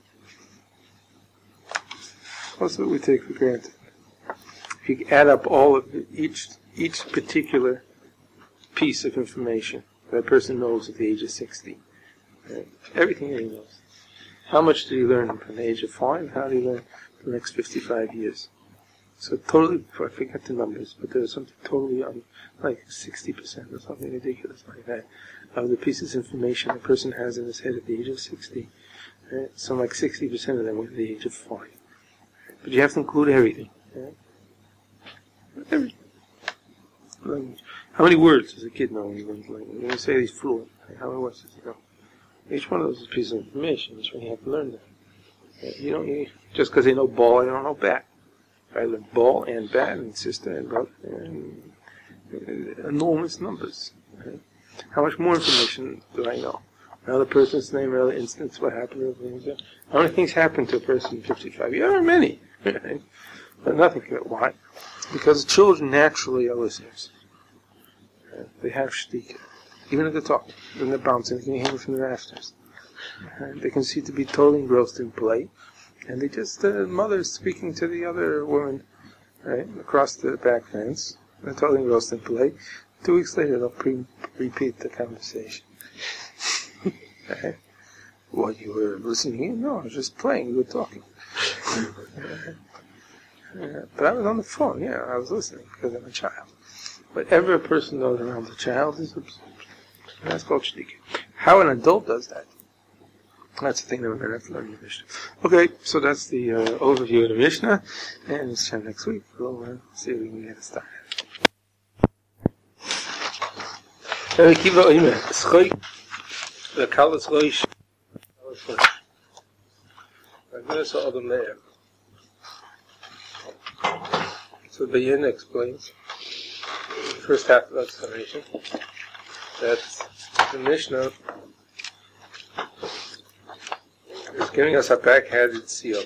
Most of it we take for granted. If you add up all of it, each each particular piece of information that a person knows at the age of sixty, right? Everything that he knows. How much did he learn from the age of five? How did he learn for the next fifty-five years? So totally, I forget the numbers, but there was something totally on, like sixty percent or something ridiculous like that, of the pieces of information a person has in his head at the age of sixty. Right? So like sixty percent of them were at the age of five. But you have to include everything. Right? Everything. Language. How many words does a kid know when he learns language? When you say he's fluent, right? How many words does he know? Each one of those is a piece of information. That's when you have to learn that. You don't you, just because they know ball, they don't know bat. I learned ball and bat and sister and brother and uh, enormous numbers. Right? How much more information do I know? Another person's name, another instance, what happened to things. How many things happen to a person in fifty-five? There are many. Right? But nothing. Why? Because children naturally are listeners. Right? They have shtika. Even if they're talking, when they're bouncing, they can hear from the rafters. Right? They can see to be totally engrossed in play. And they just, the uh, mother's speaking to the other woman, right, across the back fence. They're totally engrossed in play. Two weeks later, they'll pre- repeat the conversation. Right? What, you were listening in? No, I was just playing. You were talking. Yeah, but I was on the phone. Yeah, I was listening because I'm a child. Whatever a person knows around the child is absorbed. That's called shtika. How an adult does that, that's the thing that we're going to have to learn in the Mishnah. Okay, so that's the uh, overview of the Mishnah, and it's time next week. We'll uh, see if we can get it started. So Bayin explains, the first half of the explanation, that the Mishnah is giving us a backhanded siyog.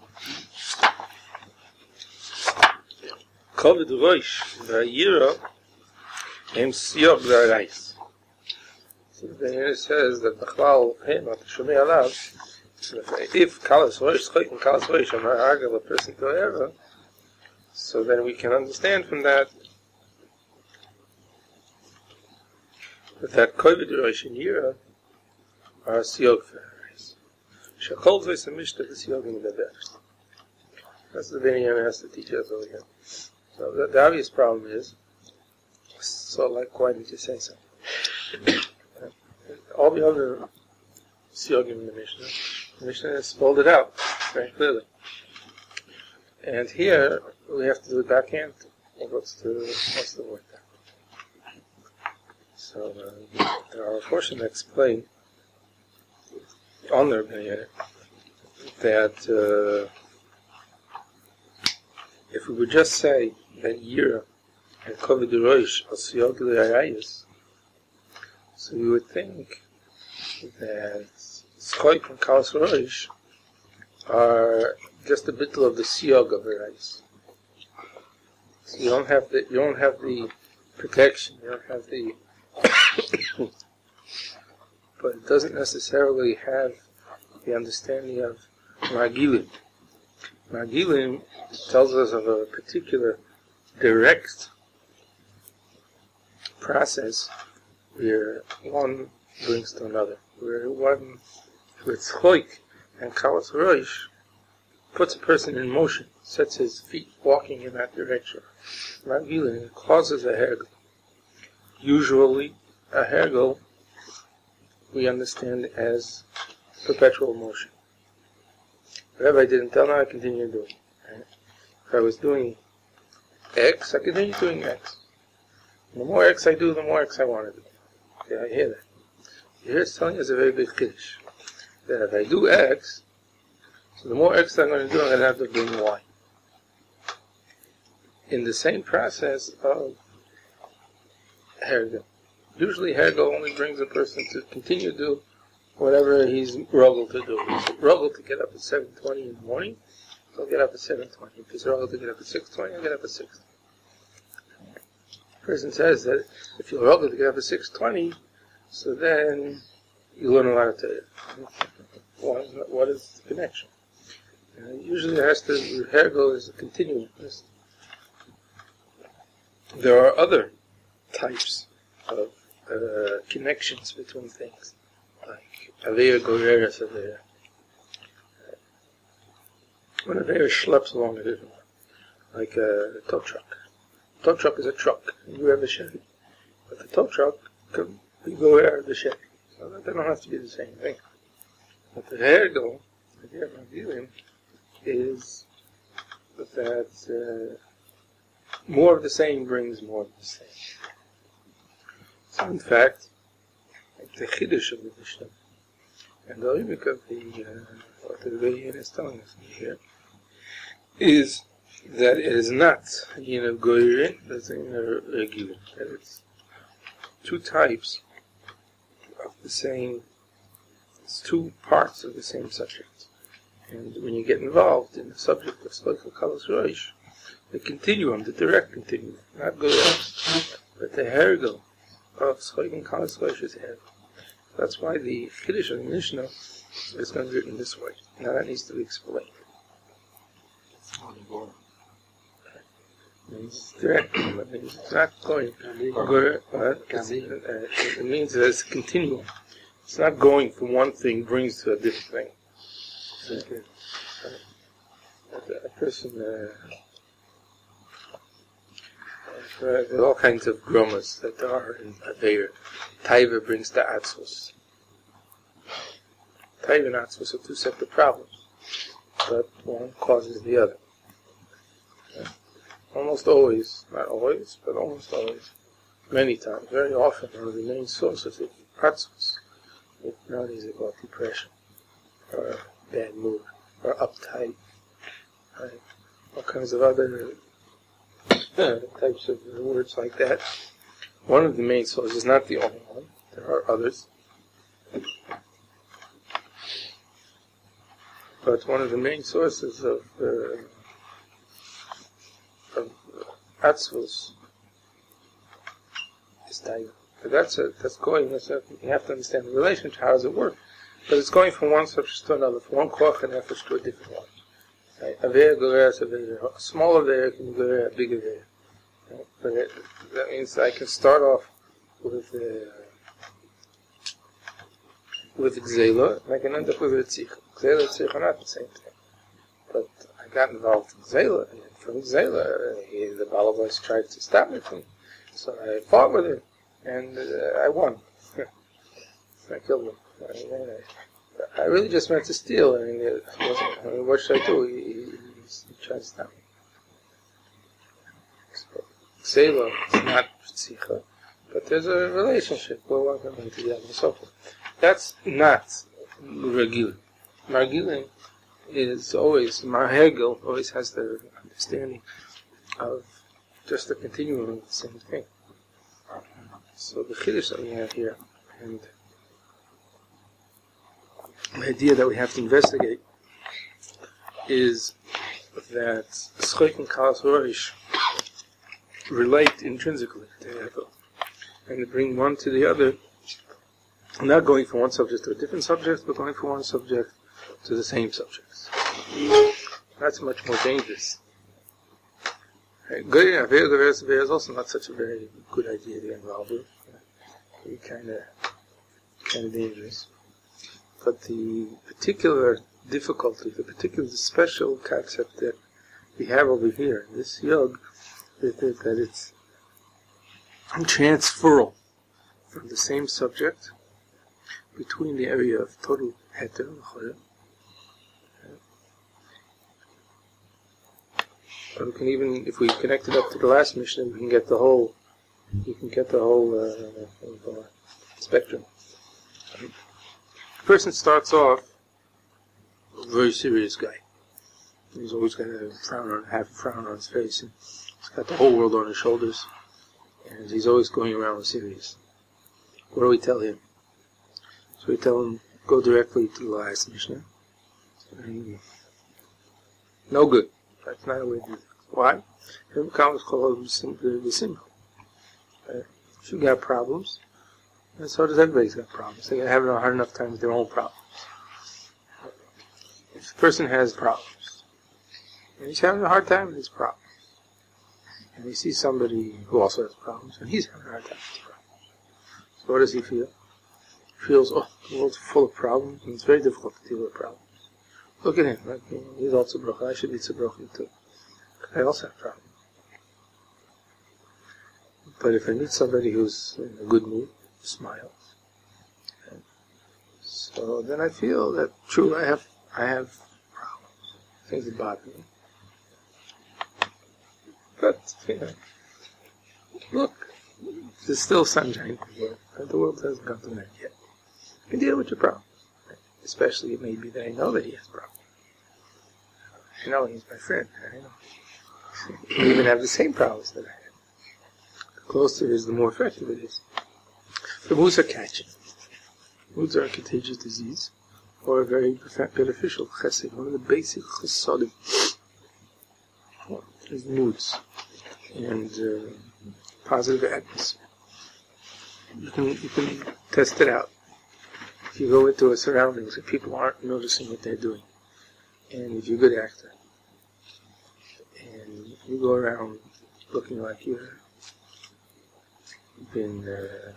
Kovid Rosh v'Yira em siyog v'Arais. So the says that the Chlal him at the Shomei Alav, if Kalas Rosh Schoik and Kalas Rosh are Ha'agel a person to ever, so then we can understand from that that that Kovid Rosh and Yira are siyog v'Arais. Shakol v'es a Mishnah v'siyog in the That's the Binyan has to teach us over here. So the, the obvious problem is, so like, why did you say so? All the other siyogim in the Mishnah, the Mishnah has spelled it out very clearly. And here, we have to do it backhand. What's the, what's the word there? So, uh, there are a portion that explain on their Binyan that uh, if we would just say that year and cover the roish of siyog l'ayayis, so we would think that schoik and kalas roish are just a bit of the siyog of the rice. So you don't have the you don't have the protection, you don't have the but it doesn't necessarily have the understanding of Magilim. Magilim tells us of a particular direct process where one brings to another, where one with choik and kalas roish puts a person in motion, sets his feet walking in that direction. Magilim causes a hergel. Usually, a hergel we understand as perpetual motion. Whatever I did until now, I continue doing. Right? If I was doing X, I continue doing X. The more X I do, the more X I want to do. Okay, I hear that. Here it's telling us a very big kiddush. That if I do X, so the more X I'm going to do, I'm going to have to do Y. In the same process of hergel. Usually hergel only brings a person to continue to do whatever he's ruggled to do. He's ruggled to get up at seven twenty in the morning, he'll get up at seven twenty. If he's ruggled to get up at six twenty, he'll get up at six twenty. The person says that if you're ruggled to get up at six twenty, so then you learn a lot of Torah. What, what is the connection? Uh, usually it has to, hergel is a continuum. There are other types of uh, connections between things, like Aveir Goreres Aveir. When Aveir schleps along a different one, like a tow truck. A tow truck is a truck, and you have a Chevy. But the tow truck can be Gorer of the Chevy. So they don't have to be the same thing. But the hergel, the Magilim, is that uh, more of the same brings more of the same. So in fact, the chiddush of the Mishnah, and the limit of the, uh, what the Rebbein is telling us here, is that it is not yin of goyrin, that's yin of regilin. That it's two types of the same, it's two parts of the same subject. And when you get involved in the subject of Sloika Kalas Roish, the continuum, the direct continuum, not goyrin, but the hergel of Sloika Kalas Roish is hergel. That's why the Kiddush of the Mishnah is going to be written this way. Now that needs to be explained. It means direct. It means it's not going. Go, uh, it's, uh, it means that it's a continuum. It's not going from one thing brings to a different thing. So, uh, a, a person, uh, uh, there are all kinds of grumas that are in Aveir. Taiva brings the Atzvos. Taiva and Atzvos are two separate problems, but one causes the other. Okay. Almost always, not always, but almost always, many times, very often, one of the main sources of Atzvos, nowadays they call it depression, or bad mood, or uptight, right? All kinds of other uh, types of words like that. One of the main sources is not the only one. There are others. But one of the main sources of, uh, of Atzvos is Taiva. But that's a, that's going, that's a, you have to understand the relationship, how does it work? But it's going from one subject to another, from one koch and effort to a different one. Right? Aveir, Gorer, Aveir. A small Aveir can go a big Aveir. Right? But it, that means I can start off with uh, with Gzela, and I can end up with Ritzicha. Gzela and Ritzicha are not the same thing. But I'm got involved in Zayla, and from Zayla, he, the Balabas tried to stop me from. So I fought with him, and uh, I won. I killed him. I, I, I really just meant to steal, and it wasn't, I mean, what should I do? He, he, he tried to stop me. So, Zayla is not Tzitzicha, but there's a relationship. We're walking together and so forth. That's not Regil. Margilin is always, Marhegel always has the understanding of just the continuum of the same thing. So the Chiddush that we have here, and the idea that we have to investigate, is that Schoik and Kalas Horish relate intrinsically to Hevel, and they bring one to the other, not going from one subject to a different subject, but going from one subject to the same subjects. That's much more dangerous. Good enough. Is also not such a very good idea to get involved with. It's kind of, kind of dangerous. But the particular difficulty, the particular special concept that we have over here in this yog, is that it's transferal from the same subject between the area of total heter and choyer. Or we can even, if we connect it up to the last Mishnah, we can get the whole, you can get the whole uh, uh, spectrum. The person starts off a very serious guy. He's always got a frown on, half a frown on his face, and he's got the whole world on his shoulders, and he's always going around serious. What do we tell him? So we tell him, go directly to the last Mishnah. And no good. That's not a way to do it. Why? It becomes called the simple. If you got problems, and so does everybody's got problems. They're having a hard enough time with their own problems. If the person has problems, and he's having a hard time with his problems, and he sees somebody who also has problems, and he's having a hard time with his problems, so what does he feel? He feels, oh, the world's full of problems, and it's very difficult to deal with problems. Look at him, right? He's also broken. I should be tzibrochen too. I also have problems. But if I meet somebody who's in a good mood, smiles, okay, so then I feel that true, I have I have problems, things that bother me. But you know, look, there's still sunshine in the world, but the world hasn't come to an end yet. You can deal with your problems. Especially it may be that I know that he has problems. I know he's my friend. I know. We even have the same problems that I have. The closer it is, the more effective it is. The moods are catching. Moods are a contagious disease, or a very beneficial chesed. One of the basic chesodim is moods and uh, positive atmosphere. You can you can test it out. If you go into a surroundings and people aren't noticing what they're doing, and if you're a good actor, and you go around looking like you've been uh,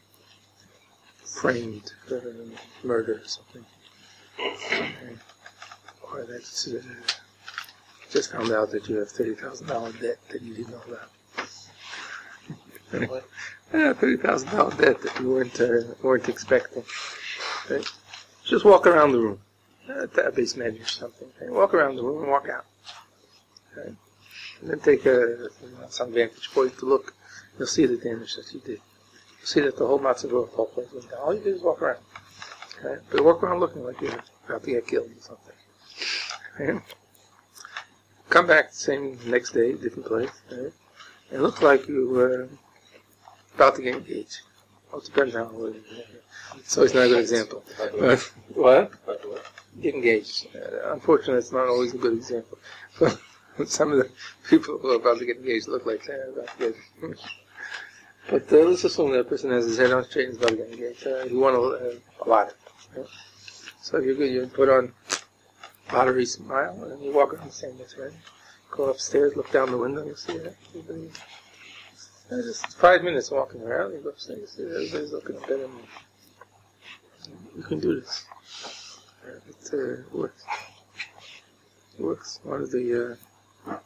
framed for murder or something, okay. Or that's uh, just found out that you have thirty thousand dollars debt that you didn't know about. Yeah, thirty thousand dollars debt that you weren't uh, weren't expecting. Okay. Just walk around the room. Uh, database manager or something. Okay. Walk around the room and walk out. Okay. And then take a, you know, some vantage point to look. You'll see the damage that you did. You'll see that the whole matzah door whole place went down. All you do is walk around. Okay. But walk around looking like you're about to get killed or something. Okay. Come back the same next day, different place. Okay. And look like you were about to get engaged. Well, it depends on how it's always not a good example. But, what? Get engaged. Uh, unfortunately, it's not always a good example. But some of the people who are about to get engaged look like they're about to get engaged. But uh, let's assume that person has his head on straight and is about to get engaged. Uh, he won a, uh, a lot. Right? So if you're good, you put on a lottery smile and you walk around the same place, right? Go upstairs, look down the window, you'll see that. Everybody, uh, just five minutes walking around, you go upstairs, you see that everybody's looking up at him. You can do this. It uh, works. It works. One of the uh,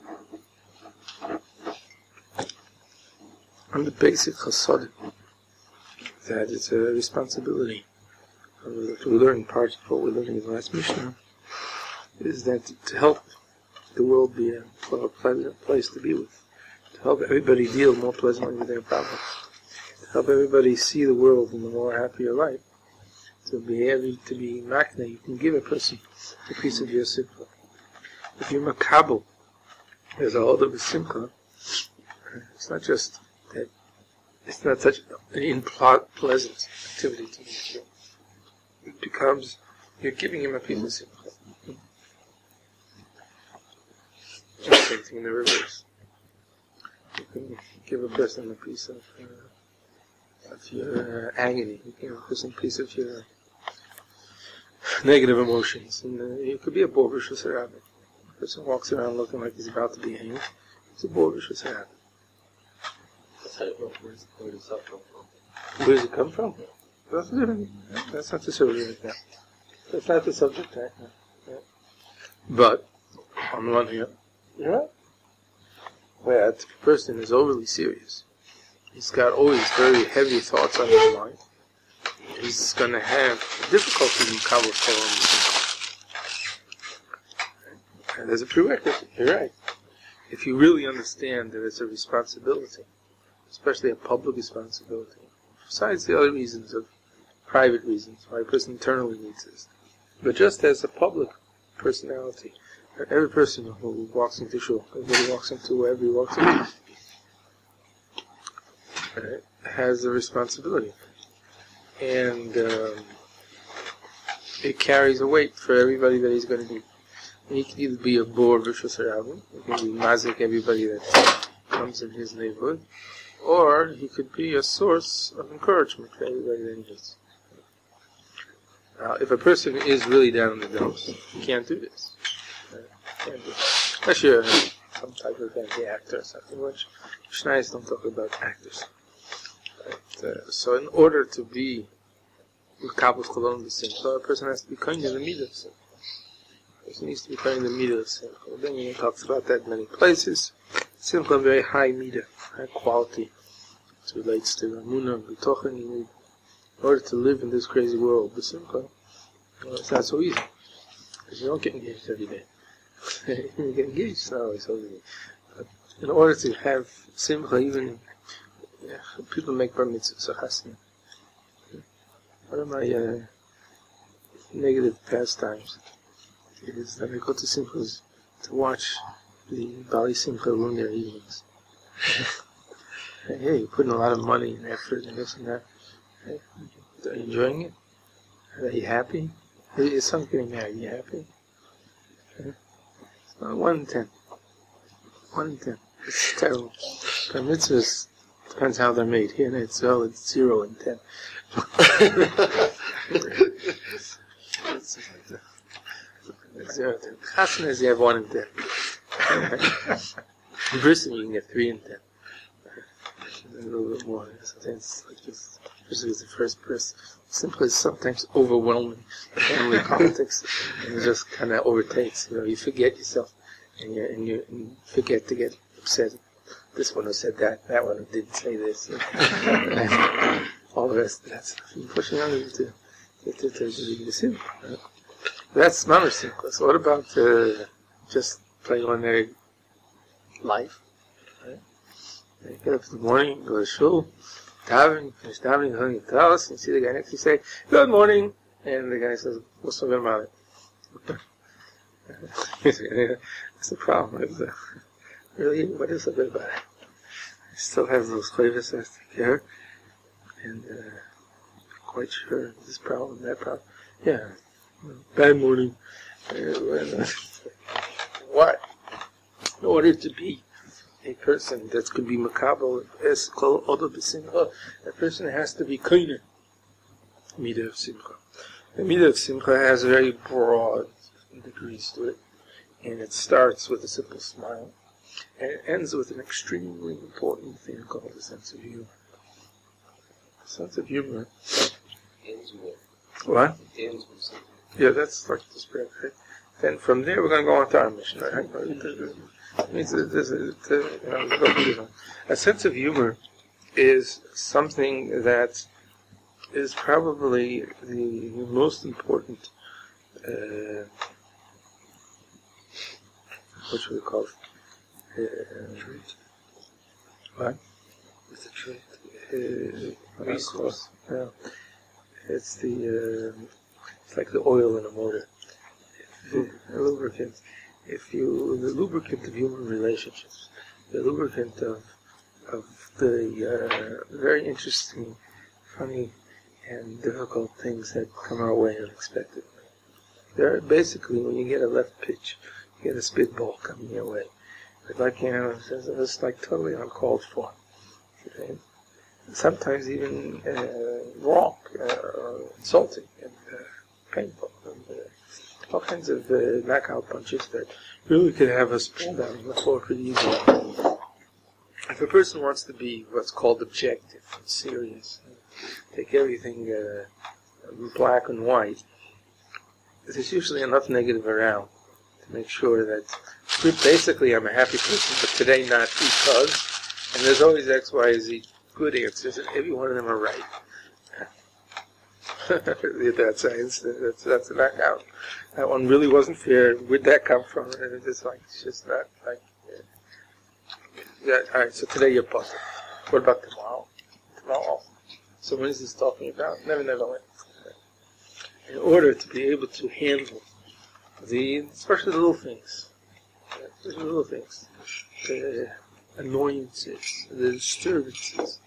one of the basic chassadim that it's a responsibility. Uh, to learn part of what we're learning in the last Mishnah is that to help the world be a, a pleasant place to be with, to help everybody deal more pleasantly with their problems, to help everybody see the world in a more happier light, to be able to be makna, you can give a person a piece of your simcha. If you're makabel, there's a hold of a simcha, it's not just that, it's not such an unpleasant activity to make. It becomes, you're giving him a piece of simcha. Same thing in the reverse. You can give a person a piece of, uh, of your uh, agony. You can give a person a piece of your negative emotions. And uh, it could be a bor v'shus harabah. A person walks around looking like he's about to be hanged. It's a bor v'shus harabah. Where does that come from? Where does it come from? That's, that's not the subject right now. That's not the subject right now. Yeah. But, on the one hand, you're right. Where if a person is overly serious, he's got always very heavy thoughts on his mind, he's going to have difficulty in Kabbalah Torah. And there's a prerequisite, you're right. If you really understand that it's a responsibility, especially a public responsibility, besides the other reasons of private reasons why a person internally needs this, but just as a public personality, every person who walks into shul, everybody walks into wherever he walks into, right, has a responsibility. And um, it carries a weight for everybody that he's going to be. He can either be a bor v'shus harabah, he can be mazik everybody that comes in his neighborhood, or he could be a source of encouragement for everybody that he meets. Now, if a person is really down in the dumps, he can't do this. Can't do this. Unless you're some type of fancy actor or something, which Mishnayos don't talk about actors. Right? Uh, so in order to be Kabbalah Cholon B'Simcha, a person has to be kind of the midah of Simcha. A person needs to be kind of the midah of Simcha. Then he talks about that in many places. Simcha, very high midah, high quality. It relates to Amunah and B'tochen. You need, in order to live in this crazy world, B'Simcha, well, it's not so easy. Because you don't get engaged every day. You get engaged, it's not always so easy. But in order to have Simcha, even yeah, people make bar mitzvahs, a chasna. One of my uh, negative pastimes is that I go to Simchas to watch the Bali Simcha ruin their evenings. Hey, you're putting a lot of money and effort and this and that. Hey, are you enjoying it? Are you happy? Hey, your son's getting married. Are you happy? Okay. Uh, one in ten. One in ten. It's terrible. Bar mitzvahs depends how they're made. Here in Israel, it's zero in ten. it's, it's zero in ten. Chasna is you have one in ten. In Britain, you can get three in ten. A little bit more. Sometimes, like this, especially as the first person, simply sometimes overwhelming family politics, and it just kind of overtakes. You know, you forget yourself, and you and you and forget to get upset. This one who said that, that one who didn't say this, and all the rest of that stuff. You're pushing on them to to to to to sin. That's mamash simcha. So what about uh, just plain ordinary life? Right? You get up in the morning, go to shul, daven, finish davening, go home, you tell us, and you see the guy next to you say, "Good morning," and the guy says, "What's so good about it?" That's the problem. Is, uh, really, what is so good about it? I still have those flavors I have to take care, and uh, I'm quite sure this problem, that problem. Yeah, bad morning. Uh, what? In order to be a person that could be makabel es kol odo b'simcha, a person has to be kainer midah of simcha. The midah of simcha has very broad degrees to it, and it starts with a simple smile, and it ends with an extremely important thing called a sense of humor. A sense of humor. Ends with. What? Ends with something. Yeah, that's like the spread, right? then from there we're going to go on to our mission. Right? It means that this is, you know, go through this one. A sense of humor is something that is probably the most important, uh, what should we call it? Uh, trait. What? It's a trait. Uh, resource. Yeah. It's the, uh, it's like the oil in a motor. The, the lubricant. If you, the lubricant of human relationships, the lubricant of, of the uh, very interesting, funny, and difficult things that come our way unexpectedly. There, basically, when you get a left pitch, you get a spitball coming your way. But like, you know, it's, it's like totally uncalled for. Okay? Sometimes even uh, wrong, uh, insulting, and uh, painful. And, uh, all kinds of uh, knockout punches that really could have us pull down on the floor pretty easily. If a person wants to be what's called objective, serious, take everything uh, black and white, there's usually enough negative around to make sure that basically I'm a happy person, but today not because, and there's always X, Y, Z good answers, and every one of them are right. That's science. That's that's a knockout. That one really wasn't fair. Where'd that come from? And it's just like it's just not like. Yeah. Yeah. All right. So today you're puzzled. What about tomorrow? Tomorrow. So when is this talking about? Never, never went. In order to be able to handle the, especially the little things, the little things, the annoyances, the disturbances.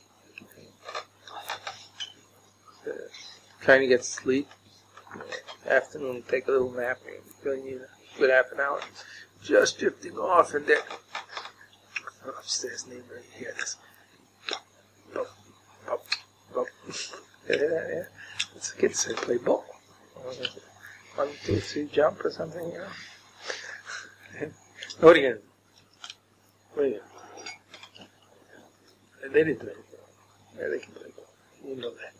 Trying to get sleep, afternoon, take a little nap, really need a good half an hour, just drifting off, and then upstairs neighbor, you hear this, bop, bop, bop. Yeah, yeah, it's the kids that play ball. One, two, three, jump or something, you know. What are you gonna do? What are you gonna do? They didn't do anything. Yeah, they can play ball. You know that.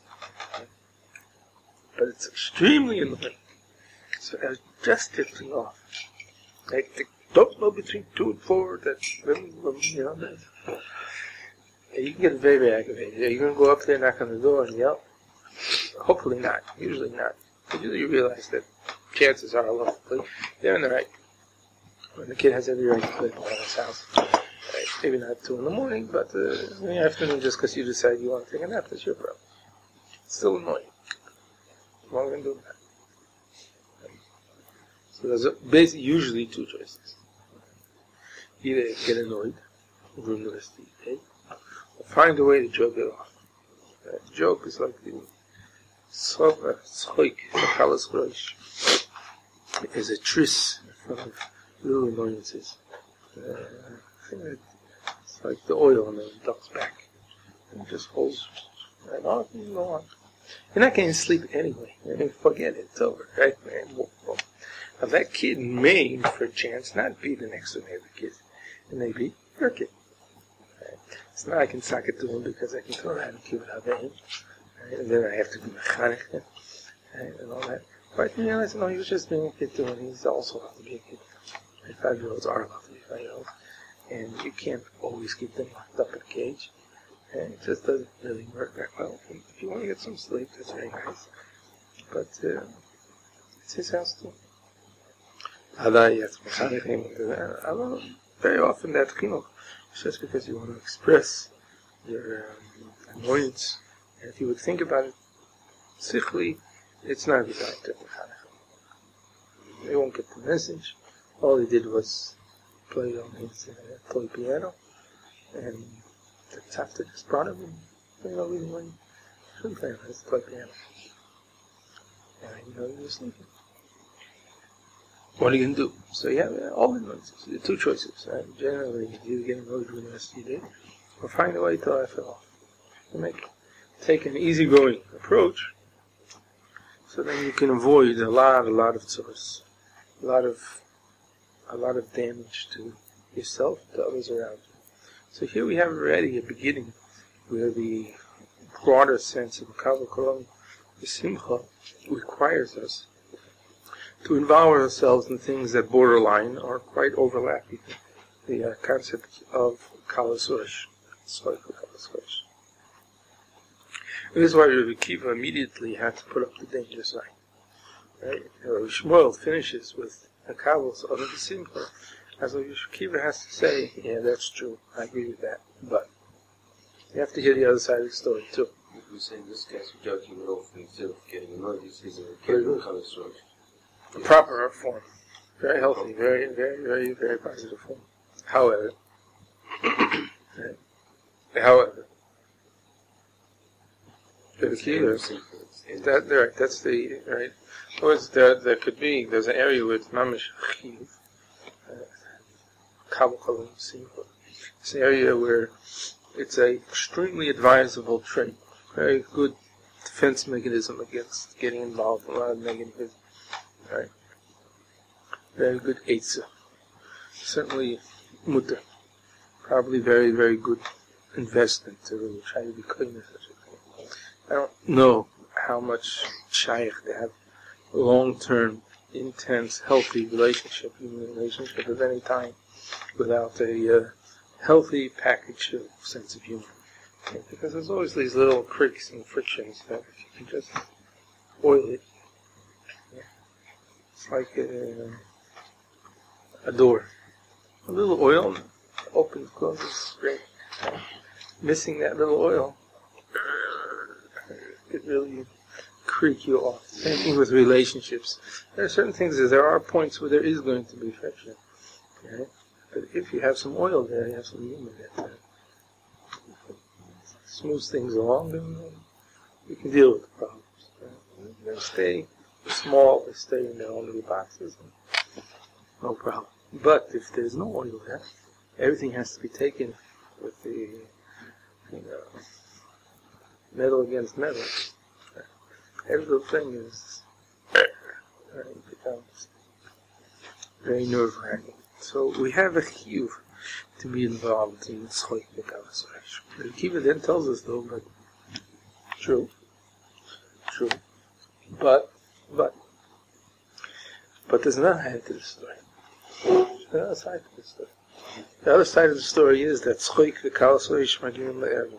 But it's extremely annoying. So I was just drifting off. I, I don't know between two and four that, you know, that. You can get very, very aggravated. Are you going to go up there, knock on the door, and yell? Hopefully not. Usually not. But usually you realize that chances are, hopefully, they're in the right. When the kid has every right to play ball in his house. Right. Maybe not two in the morning, but uh, in the afternoon, just because you decide you want to take a nap, that's your problem. It's still annoying. What are we going to do that? So there's a, basically usually two choices. Either get annoyed, ruin the rest of the day, or find a way to joke it off. Uh, joke is like the tzchoik, the chalas grosh, is a tris in front of little annoyances. Uh, I think that it's like the oil on the duck's back. And it just holds right on and go on. You're not getting sleep anyway. I mean, forget it. It's over, right? Now that kid may, for a chance, not be the next door neighbor kid. It may be your kid. Right? So now I can sock it to him because I can throw out and keep it out of him. Right? And then I have to be mechanic right? and all that. But you realize, no, he was just being a kid too, and he's also allowed to be a kid. Right? Five-year-olds are allowed to be five-year-olds. And you can't always keep them locked up in a cage. And it just doesn't really work that well. If you want to get some sleep, that's very nice. But uh, it's his house too. Very often that chinuch is just because you want to express your um, annoyance. And if you would think about it sickly, it's not a good time to They won't get the message. All he did was play on his uh, toy piano. And that's after just brought him and, you know, really when shouldn't play on his toy piano. And you know he was sleeping. What are you going to do? So you have uh, all the noises. The two choices. Right? Generally, you either get annoyed with the rest of your day, or find a way to laugh it off. To make, take an easygoing approach, so then you can avoid a lot, a lot of tzuras, a lot of, a lot of damage to yourself, to others around you. So here we have already a beginning where the broader sense of Kavod Koroni, the Simcha, requires us to involve ourselves in things that borderline or quite overlap even the uh, concept of Kalasurish. Sorry for Kalasurish. This is why Rabbi Akiva immediately had to put up the danger sign. Right? Rabbi Shmuel finishes with a Kabbalah of the Simcha. As Rabbi Akiva has to say, yeah, that's true, I agree with that, but you have to hear the other side of the story too. You say in this case, joking off instead of getting annoyed, he's a careful kind of story. A proper form. Very healthy, very, very, very, very positive form. However, right. However, the Akiva, that, right, that's the, right, in other words, there, there could be, there's an area with mamish chiv, Kabbalah Simcha. It's an area where it's a extremely advisable trait, very good defense mechanism against getting involved in a lot of negativism. Right? Very good eitzah. Certainly mutter. Probably very, very good investment to try to be clean of such a thing. I don't know how much shaykh to have a long-term, intense, healthy relationship, human relationship of any time, without a uh, healthy package of sense of humor. Okay? Because there's always these little creaks and frictions that if you can just oil it, yeah. It's like a, a door. A little oil opens, closes, great. Okay? Missing that little oil could really creak you off. Same thing with relationships. There are certain things that there are points where there is going to be friction. Okay? But if you have some oil there, you have some humor there, smooths things along, then you can deal with the problems. Right? They stay small, they stay in their own little boxes, no problem. But if there's no oil there, everything has to be taken with the, you know, metal against metal. Every little thing is right, becomes very nerve-wracking. So we have a chiyuv to be involved in Tzchoik B'Kavas Reish. The Akiva then tells us though, but true, true, but, but, but there's another side to the story. There's another side to the story. The other side of the story is that Tzchoik B'Kavas Reish Maginim Le'evel.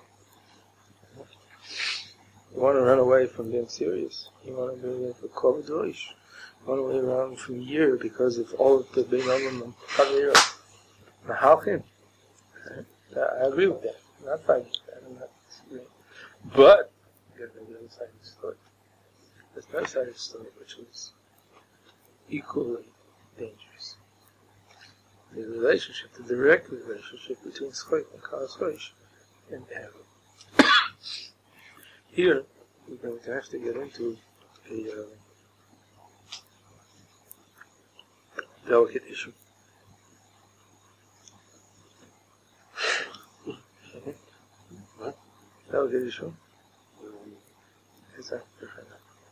You want to run away from being serious. You want to be like a Kol Doish. You want to run from a year because of all of the big elements. Mahalchim. I agree with that. I'm not fighting that. I'm not disagreeing. But, there's the other side of the story. There's another side of the story which is equally dangerous. The relationship, the direct relationship between Tzchoik and Kalas Reish and Heaven. Here, we're going to have to get into a uh, delicate issue. What? Delicate issue? Is that different?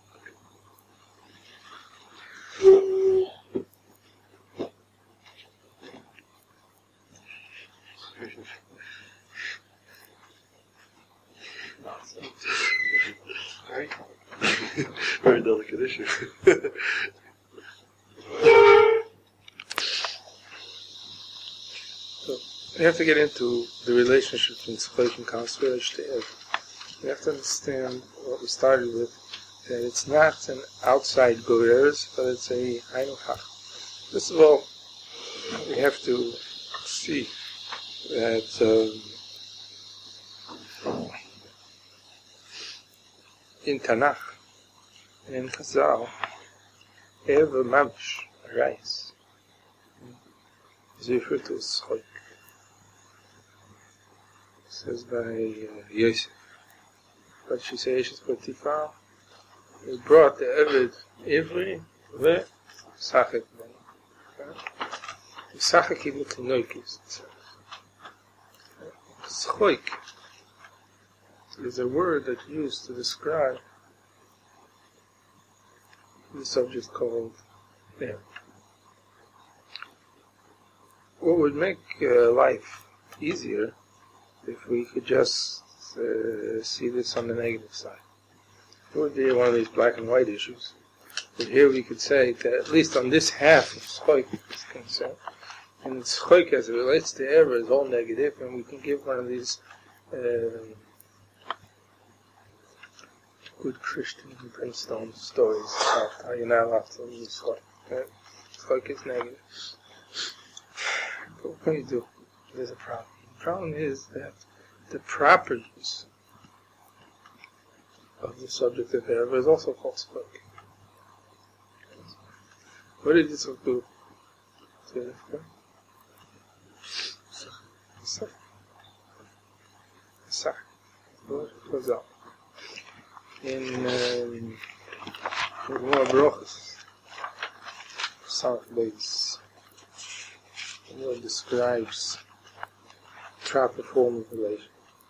Right? Very delicate issue. So, we have to get into the relationship between Tzchoik and Kalas Reish to Ev. We have to understand what we started with, that it's not an outside goreres, but it's a Ein Hach. First of all, we have to see that um, in Tanakh and in Chazal, Ev Mamsh, rice, is referred to as Tzchoik. It says by uh, Yosef. But she says she's Potiphar. He brought the Eved Ivri ve Sachek ben. Sachek ibn Tinoikis, it says. Tzchoik is a word that's used to describe the subject called yeah. What would make uh, life easier if we could just uh, see this on the negative side. It would be one of these black and white issues. But here we could say that at least on this half of Schoik is concerned, and Schoik as it relates to Ever is all negative, and we can give one of these um, good Christian brimstone stories about how you're not allowed to use Schoik. Right? Schoik is negative. But what can you do? There's a problem. The problem is that the properties of the subject of Erev is also called Schoik. What did Yitzchak do to Rivka? Sach. Sach. What was up? In um, Gemara Brochus, Sarach Beis, it describes proper form of relation.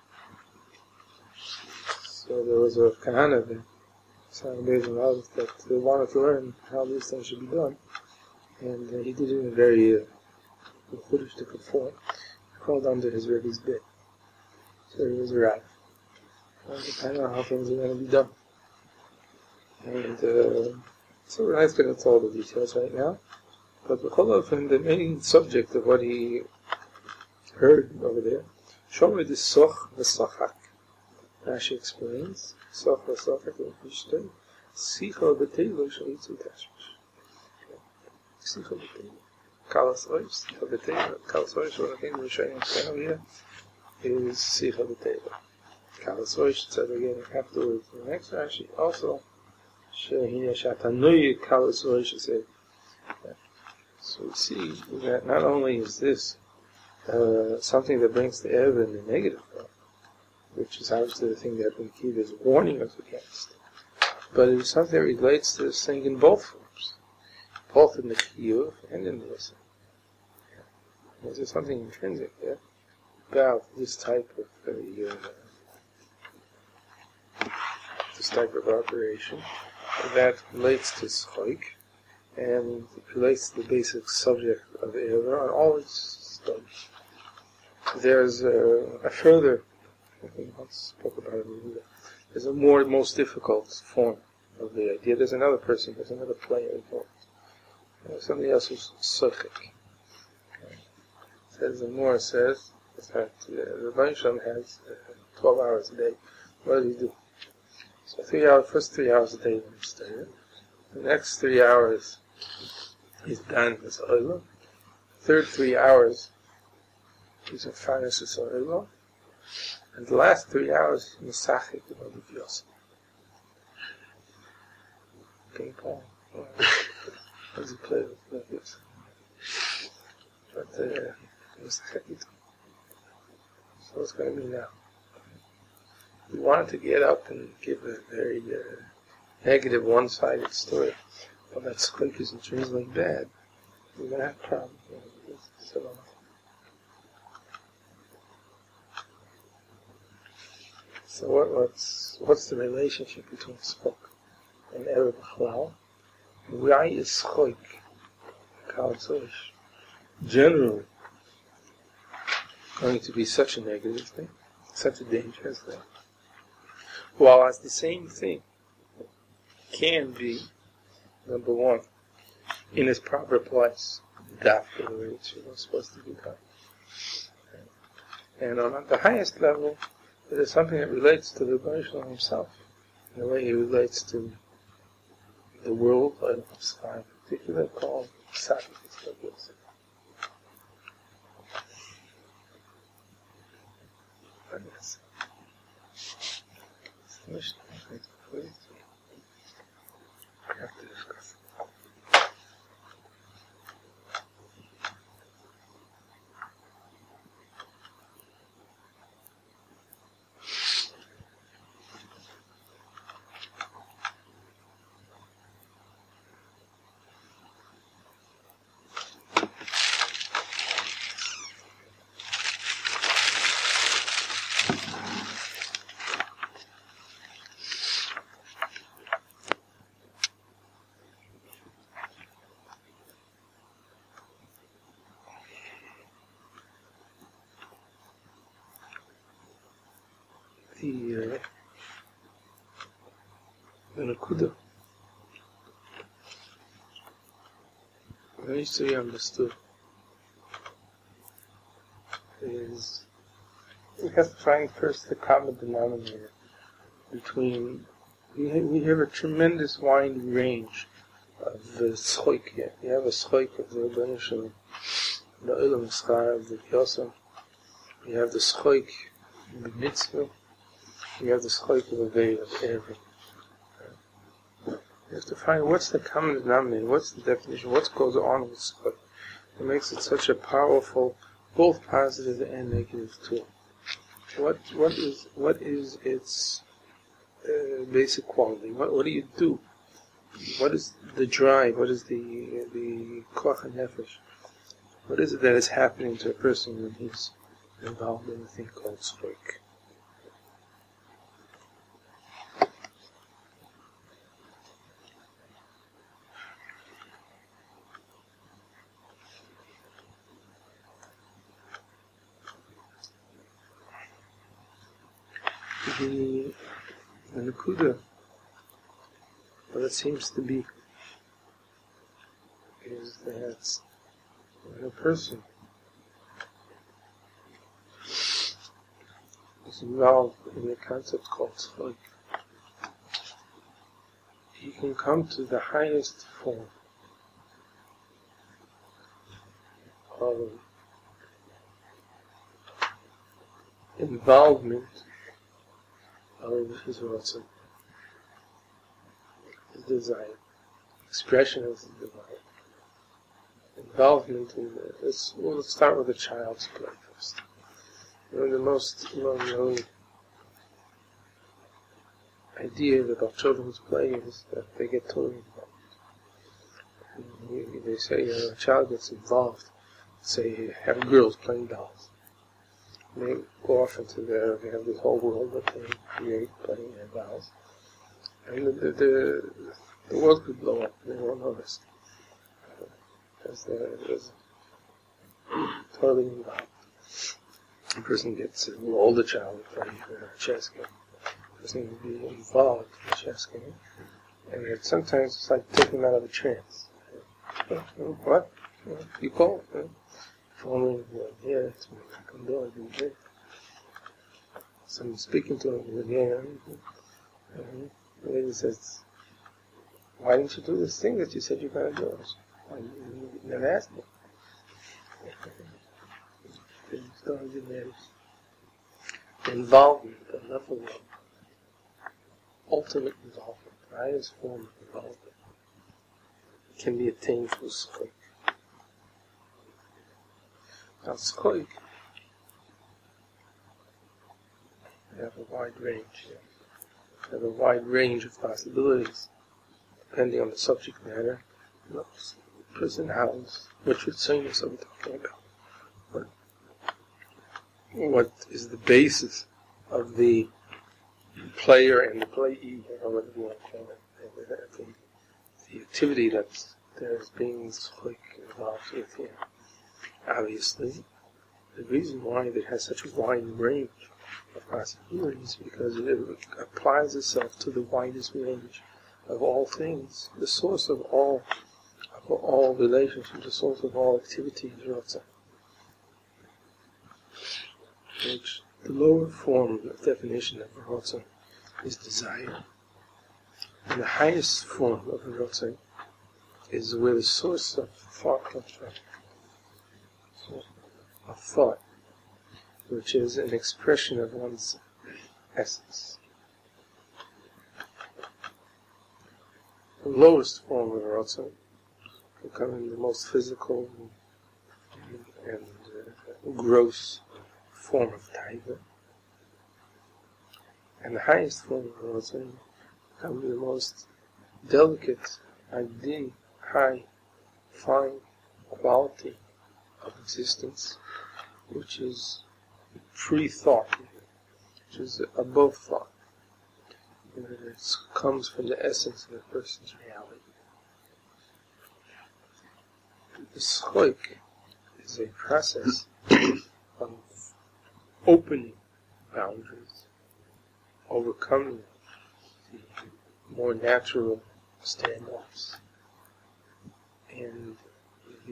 So there was a Kahana there, Sarach Beis and others, that uh, wanted to learn how this thing should be done, and uh, he did it in a very uh, chudish form. He crawled under his Rebbe's bed. So he was a rabbi. I know how things are going to be done. And uh, so we're not going to tell all the details right now. But the main subject of what he heard over there, Shomer the Soch v'Sochak. Rashi explains, Soch v'Sochak v'Pishtai, Sicha v'Teiva sh'Yitzu Tashmish. Sicha v'Teiva. Kalas Oish, Sicha v'Teiva. Kalas Oish, one of the things we're showing over here, is Sicha v'Teiva. Kalas Oish said again afterwards in the next Rashi also Shehina Shatanui Kalas Oish said. So we see that not only is this uh, something that brings the Erev in the negative form, which is obviously the thing that Rabbi Akiva is warning us against, but it is something that relates to this thing in both forms, both in the Chiyuv and in the Listen. Yeah. There's something intrinsic there about this type of uh, this type of operation that relates to Schoik and relates to the basic subject of Erev on all its studies. There's a, a further, I think I once spoke about it a little bit, there's a more, most difficult form of the idea. There's another person, there's another player involved. Uh, somebody else who's Sochik. Okay. Says, the Moor says that uh, the Baisham has uh, twelve hours a day. What does he do? So three hours, first three hours a day when he's studying. The next three hours he's done his oila. Third three hours he's in finance his oila. And the last three hours he's Misachik of the Yosef. Ping pong. How does he play with this? But uh Misachik. So what's going to be now? We wanted to get up and give a very uh, negative, one-sided story. Well, that Schoik is intrinsically bad. We're going to have problems. So, so what, what's what's the relationship between Schoik and Erev B'chalal? Why is Schoik, Kalatzosh, generally going to be such a negative thing, such a dangerous thing? While as the same thing can be, number one, in its proper place, that the way it was supposed to be done. And on the highest level, it is something that relates to the Baruch himself, in the way he relates to the world, and in particular called sacrifice of Yosef. Mishnah, we have to discuss. The, uh, the Nakuda what needs to be understood is we have to find first the common denominator between, we have, we have a tremendous wide range of the schoik here. We have a schoik of the Rebbeinu Shalom, the Olam Schar of the Yosef. We have the schoik of the mitzvah. We have the schoik of the Vei of every. You have to find what's the common denominator, what's the definition, what goes on with schoik. It makes it such a powerful, both positive and negative tool. What what is what is its uh, basic quality? What what do you do? What is the drive? What is the the koach nefesh? What is it that is happening to a person when he's involved in a thing called schoik? The, the Nakuda, what it seems to be, is that when a person is involved in a concept called tzchok, he can come to the highest form of involvement of his ratzon, his desire, expression of the divine, involvement in the, let's, well, let's start with the child's play first. You know, the most well-known idea about children's play is that they get totally involved. They say, you know, a child gets involved, say, have girls playing dolls. They go off into their, they have this whole world that they create, playing their dolls. And the, the, the, the world could blow up, they won't notice. Because they're, they're totally involved. A person gets an older child playing a chess game. A person will be involved in the chess game. And it, sometimes it's like taking them out of a trance. What? You call? Following yeah, it's I can do it. Someone speaking to him, yeah. And the lady says, why didn't you do this thing that you said you're going to do? Why you never asked me? The involvement, the level of ultimate involvement, the highest form of involvement, can be attained through schoik. Now, schoik, they have a wide range. Yeah. They have a wide range of possibilities, depending on the subject matter, the person house, what you're saying is what we're talking about. What, what is the basis of the player and the playee, or whatever you want to call it, the, the, the activity that's there's being schoik involved with here. Obviously, the reason why it has such a wide range of possibilities is because it applies itself to the widest range of all things, the source of all of all relationships, the source of all activities, Ratzah. Which the lower form of definition of Ratzah is desire, and the highest form of Ratzah is where the source of thought comes from. Of thought, which is an expression of one's essence. The lowest form of ratzon can come in the most physical and, and uh, gross form of taiva, and the highest form of ratzon comes in the most delicate, idea, high, fine quality of existence, which is pre-thought, which is above thought. You know, it comes from the essence of a person's reality. The schoik is a process of opening boundaries, overcoming the more natural standoffs, and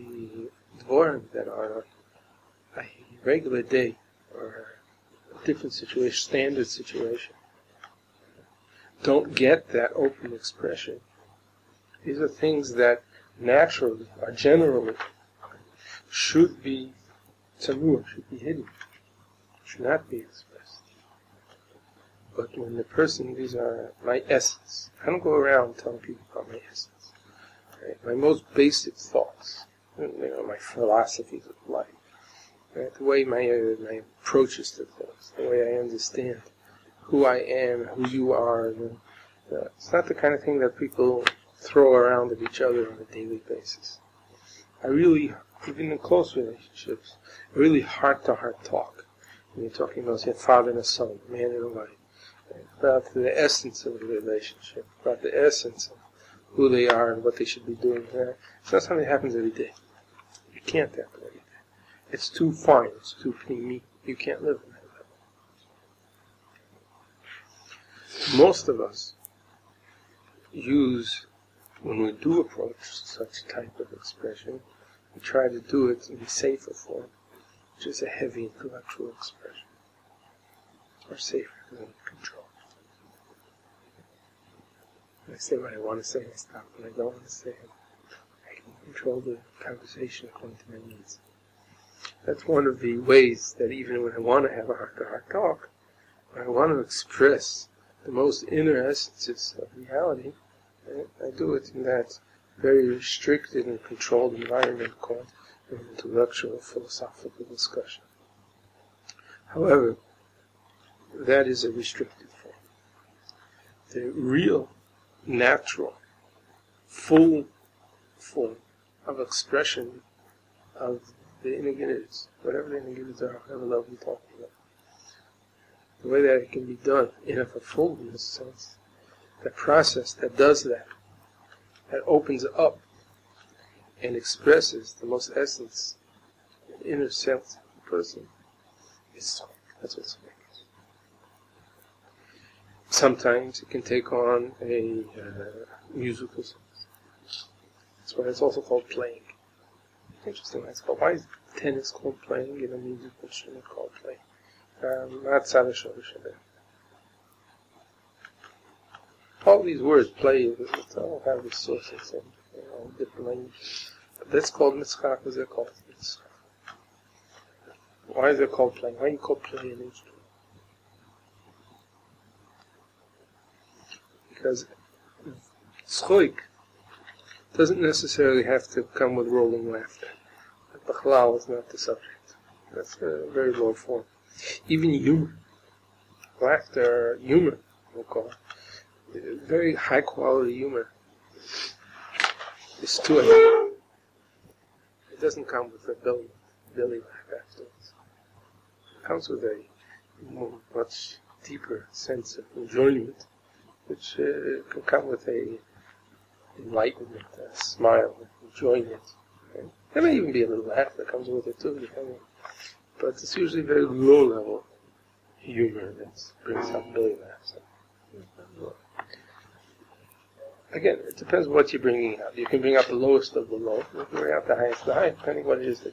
on a, a regular day or a different situation, standard situation, don't get that open expression. These are things that naturally or generally should be tzarua, should be hidden, should not be expressed. But when the person, these are my essence. I don't go around telling people about my essence. Right? My most basic thoughts, you know, my philosophies of life, right? The way my uh, my approaches to things, the way I understand who I am, who you are. And, uh, it's not the kind of thing that people throw around at each other on a daily basis. I really, even in close relationships, really heart-to-heart talk. When you're talking about your father and a son, man and a wife, right? About the essence of the relationship, about the essence of who they are and what they should be doing. Right? It's not something that happens every day. It can't happen every day. It's too fine. It's too pnimi. You can't live in that level. Most of us use, when we do approach such type of expression, we try to do it in a safer form, which is a heavy intellectual expression, or safer than control. I say what I want to say, I stop when I don't want to say it. I can control the conversation according to my needs. That's one of the ways that even when I want to have a heart-to-heart talk, when I want to express the most inner essences of reality, right, I do it in that very restricted and controlled environment called an intellectual philosophical discussion. However, that is a restricted form. The real, natural, full form of expression of the inner-giddas, whatever the inner-giddas are, whatever level you're talking about, the way that it can be done in a fullness sense, the process that does that, that opens up and expresses the most essence, the inner sense of the person, is tzarek. That's what tzarek is. Sometimes it can take on a uh, musical sense. That's why it's also called playing. Interesting. It's called, why is tennis called playing and a musical instrument called playing? Um, not tzarek. All these words, play, they all have the sources in, you know, different languages. But that's called mitzchak, because they're called mitzchak. Why is it called playing? Why do you call play an instrument? Because tzchoik doesn't necessarily have to come with rolling laughter. Bachlal is not the subject. That's a very low form. Even humor, laughter, humor, we'll call it, very high quality humor, is too heavy. It doesn't come with a belly, belly laugh afterwards. It comes with a more, much deeper sense of enjoyment, which uh, can come with a enlightenment, a smile, enjoyment. Right? There may even be a little laugh that comes with it too, depending. But it's usually very low level humor that brings out belly laughs. Again, it depends what you're bringing out. You can bring out the lowest of the low, you can bring out the highest of the high, depending what it is that